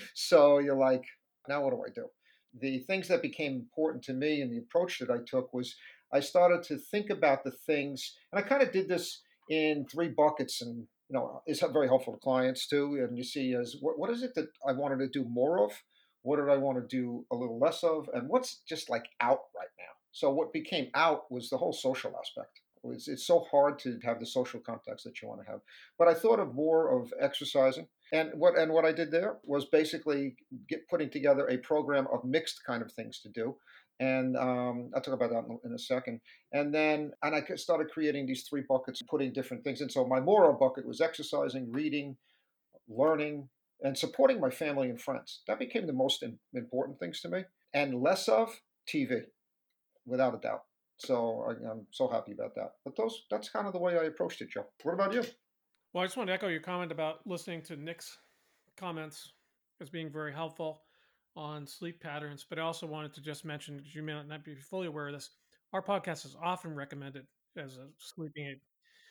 So you're like, now what do I do? The things that became important to me and the approach that I took was I started to think about the things, and I kind of did this in three buckets, and you know, it's very helpful to clients too. And you see, as what, what is it that I wanted to do more of? What did I want to do a little less of? And what's just like out right now? So what became out was the whole social aspect. It's, it's so hard to have the social context that you want to have. But I thought of more of exercising. And what and what I did there was basically get putting together a program of mixed kind of things to do. And um, I'll talk about that in a second. And then, and I started creating these three buckets, putting different things in. So my moral bucket was exercising, reading, learning, and supporting my family and friends. That became the most important things to me. And less of T V, without a doubt. So I, I'm so happy about that. But those that's kind of the way I approached it, Joe. What about you? Well, I just want to echo your comment about listening to Nick's comments as being very helpful on sleep patterns, but I also wanted to just mention, because you may not be fully aware of this, our podcast is often recommended as a sleeping aid.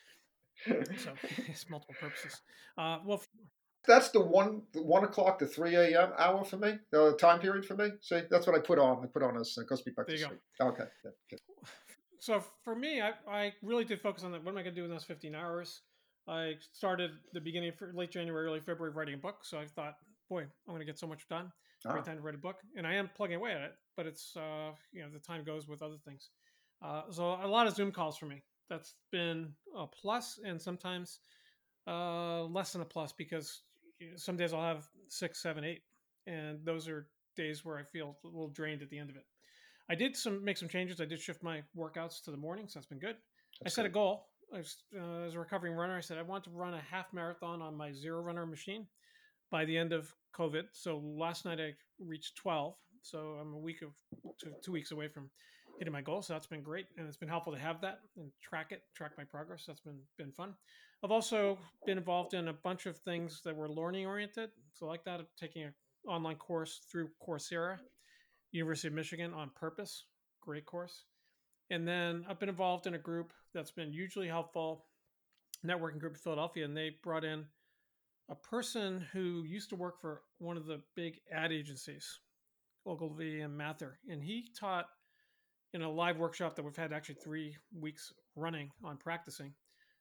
So it's multiple purposes. Uh, well, that's the one the one o'clock to three a m hour for me, the time period for me. See, that's what I put on. I put on as it goes me back there to you sleep. Go. Okay. Yeah, yeah. So for me, I, I really did focus on that. What am I going to do in those fifteen hours? I started the beginning of late January, early February writing a book. So I thought, boy, I'm going to get so much done. Ah. Great time to write a book. And I am plugging away at it, but it's, uh, you know, the time goes with other things. Uh, so a lot of Zoom calls for me. That's been a plus, and sometimes uh, less than a plus, because some days I'll have six, seven, eight. And those are days where I feel a little drained at the end of it. I did some make some changes. I did shift my workouts to the morning, so that's been good. That's I set good. a goal. I was, uh, as a recovering runner, I said I want to run a half marathon on my Zero Runner machine by the end of COVID. So last night I reached twelve. So I'm a week of two, two weeks away from hitting my goal. So that's been great, and it's been helpful to have that and track it, track my progress. That's been been fun. I've also been involved in a bunch of things that were learning oriented. So like that, taking an online course through Coursera, University of Michigan on purpose. Great course. And then I've been involved in a group that's been hugely helpful, networking group in Philadelphia, and they brought in a person who used to work for one of the big ad agencies, Ogilvy and Mather, and he taught in a live workshop that we've had actually three weeks running on practicing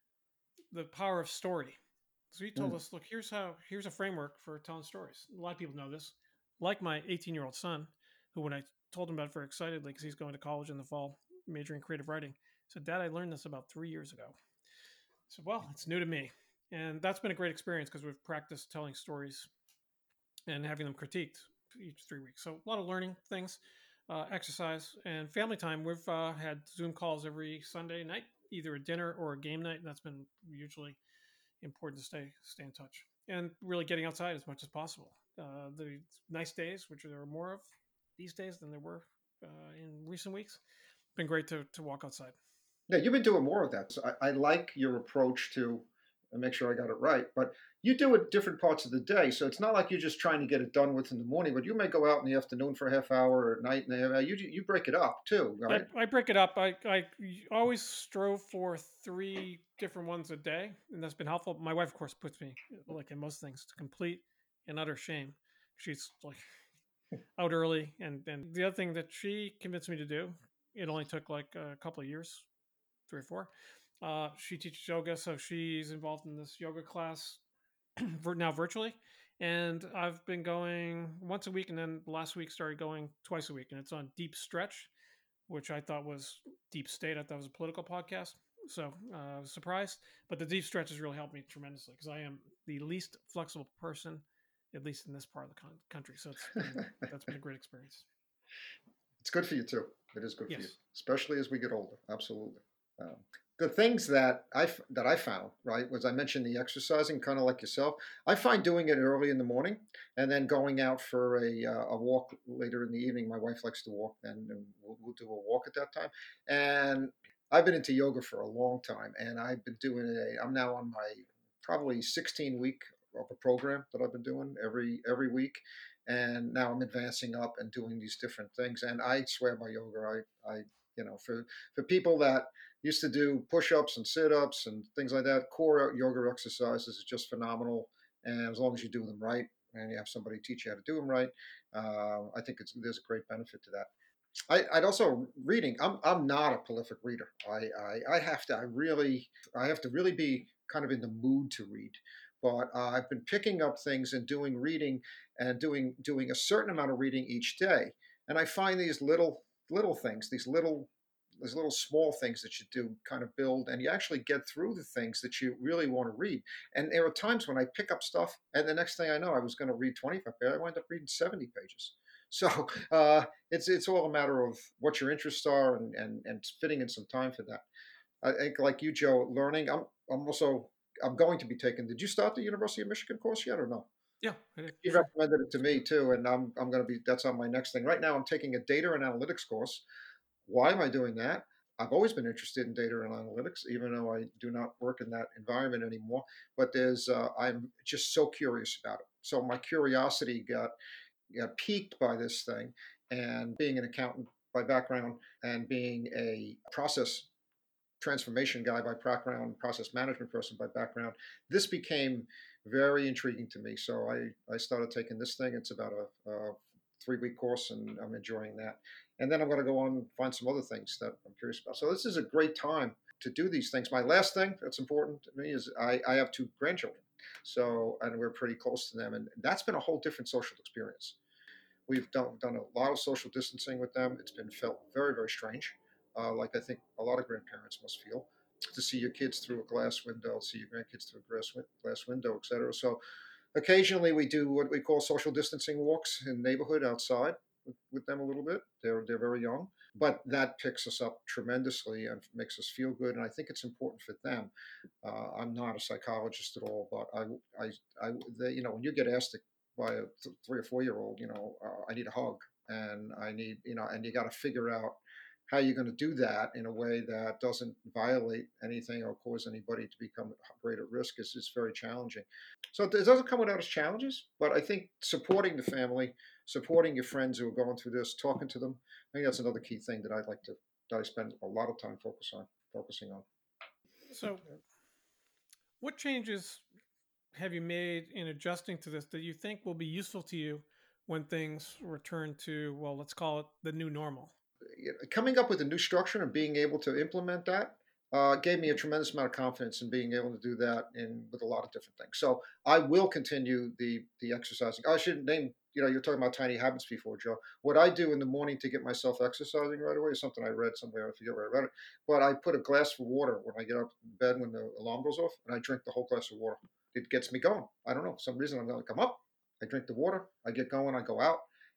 the power of story. So he told Mm. us, look, here's how here's a framework for telling stories. A lot of people know this, like my eighteen year old son, who when I told him about it very excitedly because he's going to college in the fall, majoring in creative writing, said, Dad, I learned this about three years ago. So, well, it's new to me. And that's been a great experience because we've practiced telling stories and having them critiqued each three weeks. So, a lot of learning things, uh, exercise, and family time. We've uh, had Zoom calls every Sunday night, either a dinner or a game night. And that's been hugely important to stay stay in touch and really getting outside as much as possible. Uh, the nice days, which there are more of these days than there were uh, in recent weeks, been great to, to walk outside. Yeah, you've been doing more of that. So I, I like your approach to and make sure I got it right. But you do it different parts of the day, so it's not like you're just trying to get it done with in the morning. But you may go out in the afternoon for a half hour or at night, and you you break it up too, right? I, I break it up. I, I always strove for three different ones a day, and that's been helpful. My wife, of course, puts me, like in most things, to complete and utter shame. She's like out early, and, and the other thing that she convinced me to do, it only took like a couple of years, three or four. Uh, she teaches yoga, so she's involved in this yoga class now virtually. And I've been going once a week, and then last week started going twice a week, and it's on Deep Stretch, which I thought was Deep State. I thought it was a political podcast. So uh, I was surprised. But the Deep Stretch has really helped me tremendously because I am the least flexible person, at least in this part of the con- country. So it's been, that's been a great experience. It's good for you too. It is good Yes. for you, especially as we get older. Absolutely. Um, the things that I that I found, right, was I mentioned the exercising, kind of like yourself. I find doing it early in the morning and then going out for a uh, a walk later in the evening. My wife likes to walk, and, and we'll, we'll do a walk at that time. And I've been into yoga for a long time, and I've been doing it. I'm now on my probably sixteen week of a program that I've been doing every every week, and now I'm advancing up and doing these different things. And I swear by yoga. I I you know for for people that used to do push-ups and sit-ups and things like that, core yoga exercises is just phenomenal. And as long as you do them right and you have somebody teach you how to do them right, uh, I think it's, there's a great benefit to that. I, I'd also reading. I'm I'm not a prolific reader. I, I I have to. I really. I have to really be kind of in the mood to read. But uh, I've been picking up things and doing reading and doing doing a certain amount of reading each day. And I find these little little things, these little these little small things that you do kind of build, and you actually get through the things that you really want to read. And there are times when I pick up stuff, and the next thing I know, I was going to read twenty-five pages. I wind up reading seventy pages. So uh, it's it's all a matter of what your interests are and, and, and fitting in some time for that. I think like you, Joe, learning. I'm I'm also I'm going to be taking. Did you start the University of Michigan course yet or no? Yeah, I did. You Sure. recommended it to me too, and I'm I'm going to be. That's on my next thing. Right now, I'm taking a data and analytics course. Why am I doing that? I've always been interested in data and analytics, even though I do not work in that environment anymore. But there's uh, I'm just so curious about it. So my curiosity got got piqued by this thing, and being an accountant by background and being a process transformation guy by background, process management person by background, this became very intriguing to me. So I, I started taking this thing. It's about a, a three week course, and I'm enjoying that. And then I'm going to go on and find some other things that I'm curious about. So this is a great time to do these things. My last thing that's important to me is I, I have two grandchildren. So, and we're pretty close to them. And that's been a whole different social experience. We've done, done a lot of social distancing with them. It's been felt very, very strange, uh, like I think a lot of grandparents must feel, to see your kids through a glass window, see your grandkids through a glass, glass window, et cetera. So occasionally we do what we call social distancing walks in the neighborhood outside with, with them a little bit. They're they're very young, but that picks us up tremendously and makes us feel good. And I think it's important for them. Uh, I'm not a psychologist at all, but I I I they, you know, when you get asked to, by a th- three or four year old, you know, uh, I need a hug, and I need, you know, and you got to figure out how you're going to do that in a way that doesn't violate anything or cause anybody to become greater risk is, is very challenging. So it doesn't come without its challenges, but I think supporting the family, supporting your friends who are going through this, talking to them, I think that's another key thing that I'd like to, that I spend a lot of time focus on, focusing on. So what changes have you made in adjusting to this that you think will be useful to you when things return to, well, let's call it the new normal? Coming up with a new structure and being able to implement that uh, gave me a tremendous amount of confidence in being able to do that in with a lot of different things. So I will continue the the exercising. I should name, you know, you're talking about tiny habits before, Joe. What I do in the morning to get myself exercising right away is something I read somewhere. I forget where I read it, but I put a glass of water when I get up in bed when the alarm goes off, and I drink the whole glass of water. It gets me going. I don't know, for some reason I'm going to come up. I drink the water. I get going. I go out.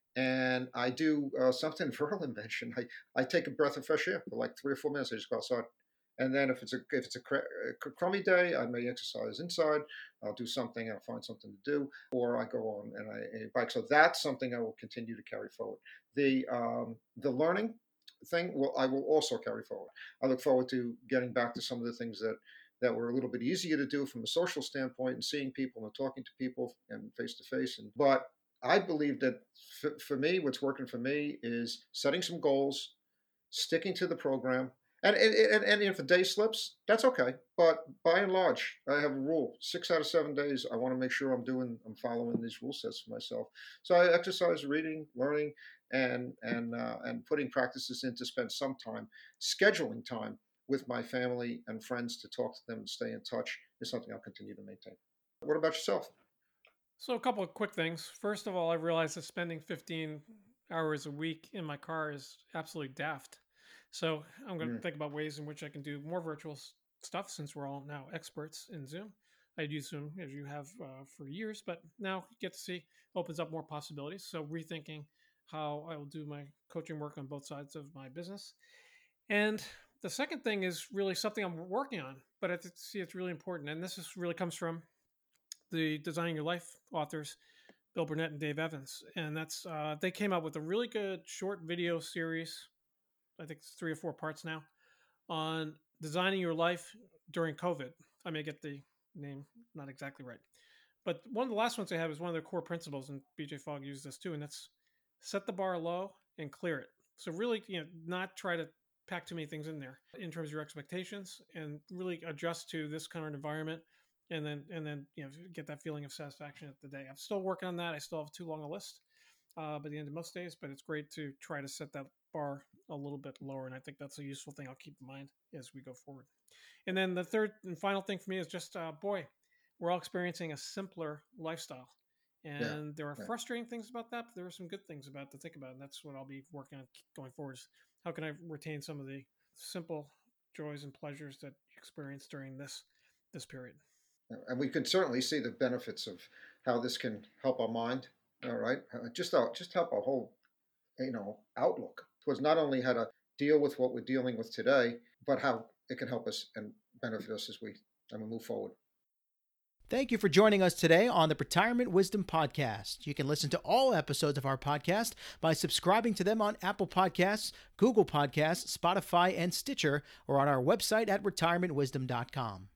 And I do uh, something Verlin mentioned. I, I take a breath of fresh air for like three or four minutes. I just go outside, and then if it's a if it's a, cr- a crummy day, I may exercise inside. I'll do something. I'll find something to do, or I go on and I, I bike. So that's something I will continue to carry forward. The um, the learning thing, well, I will also carry forward. I look forward to getting back to some of the things that that were a little bit easier to do from a social standpoint and seeing people and talking to people and face to face. And but I believe that for, for me, what's working for me is setting some goals, sticking to the program. And, and, and, and if a day slips, that's okay. But by and large, I have a rule. Six out of seven days, I want to make sure I'm doing, I'm following these rule sets for myself. So I exercise, reading, learning, and and uh, and putting practices in to spend some time, scheduling time with my family and friends to talk to them and stay in touch is something I'll continue to maintain. What about yourself? So a couple of quick things. First of all, I realized that spending fifteen hours a week in my car is absolutely daft. So I'm going to Mm. think about ways in which I can do more virtual s- stuff since we're all now experts in Zoom. I'd use Zoom as you have uh, for years, but now you get to see opens up more possibilities. So rethinking how I will do my coaching work on both sides of my business. And the second thing is really something I'm working on, but I th- see it's really important. And this is really comes from the Designing Your Life authors, Bill Burnett and Dave Evans. And that's, uh, they came out with a really good short video series. I think it's three or four parts now on designing your life during COVID. I may get the name not exactly right. But one of the last ones they have is one of their core principles, and B J Fogg used this too, and that's set the bar low and clear it. So really, you know, not try to pack too many things in there in terms of your expectations, and really adjust to this current environment, and then and then you know get that feeling of satisfaction at the day. I'm still working on that. I still have too long a list uh, by the end of most days, but it's great to try to set that bar a little bit lower, and I think that's a useful thing I'll keep in mind as we go forward. And then the third and final thing for me is just, uh, boy, we're all experiencing a simpler lifestyle. Yeah. And there are Yeah. frustrating things about that, but there are some good things about it to think about. And that's what I'll be working on going forward is how can I retain some of the simple joys and pleasures that you experience during this this period. And we can certainly see the benefits of how this can help our mind. All right, uh, just our, just help our whole, you know, outlook towards not only how to deal with what we're dealing with today, but how it can help us and benefit us as we and we move forward. Thank you for joining us today on the Retirement Wisdom Podcast. You can listen to all episodes of our podcast by subscribing to them on Apple Podcasts, Google Podcasts, Spotify, and Stitcher, or on our website at retirement wisdom dot com.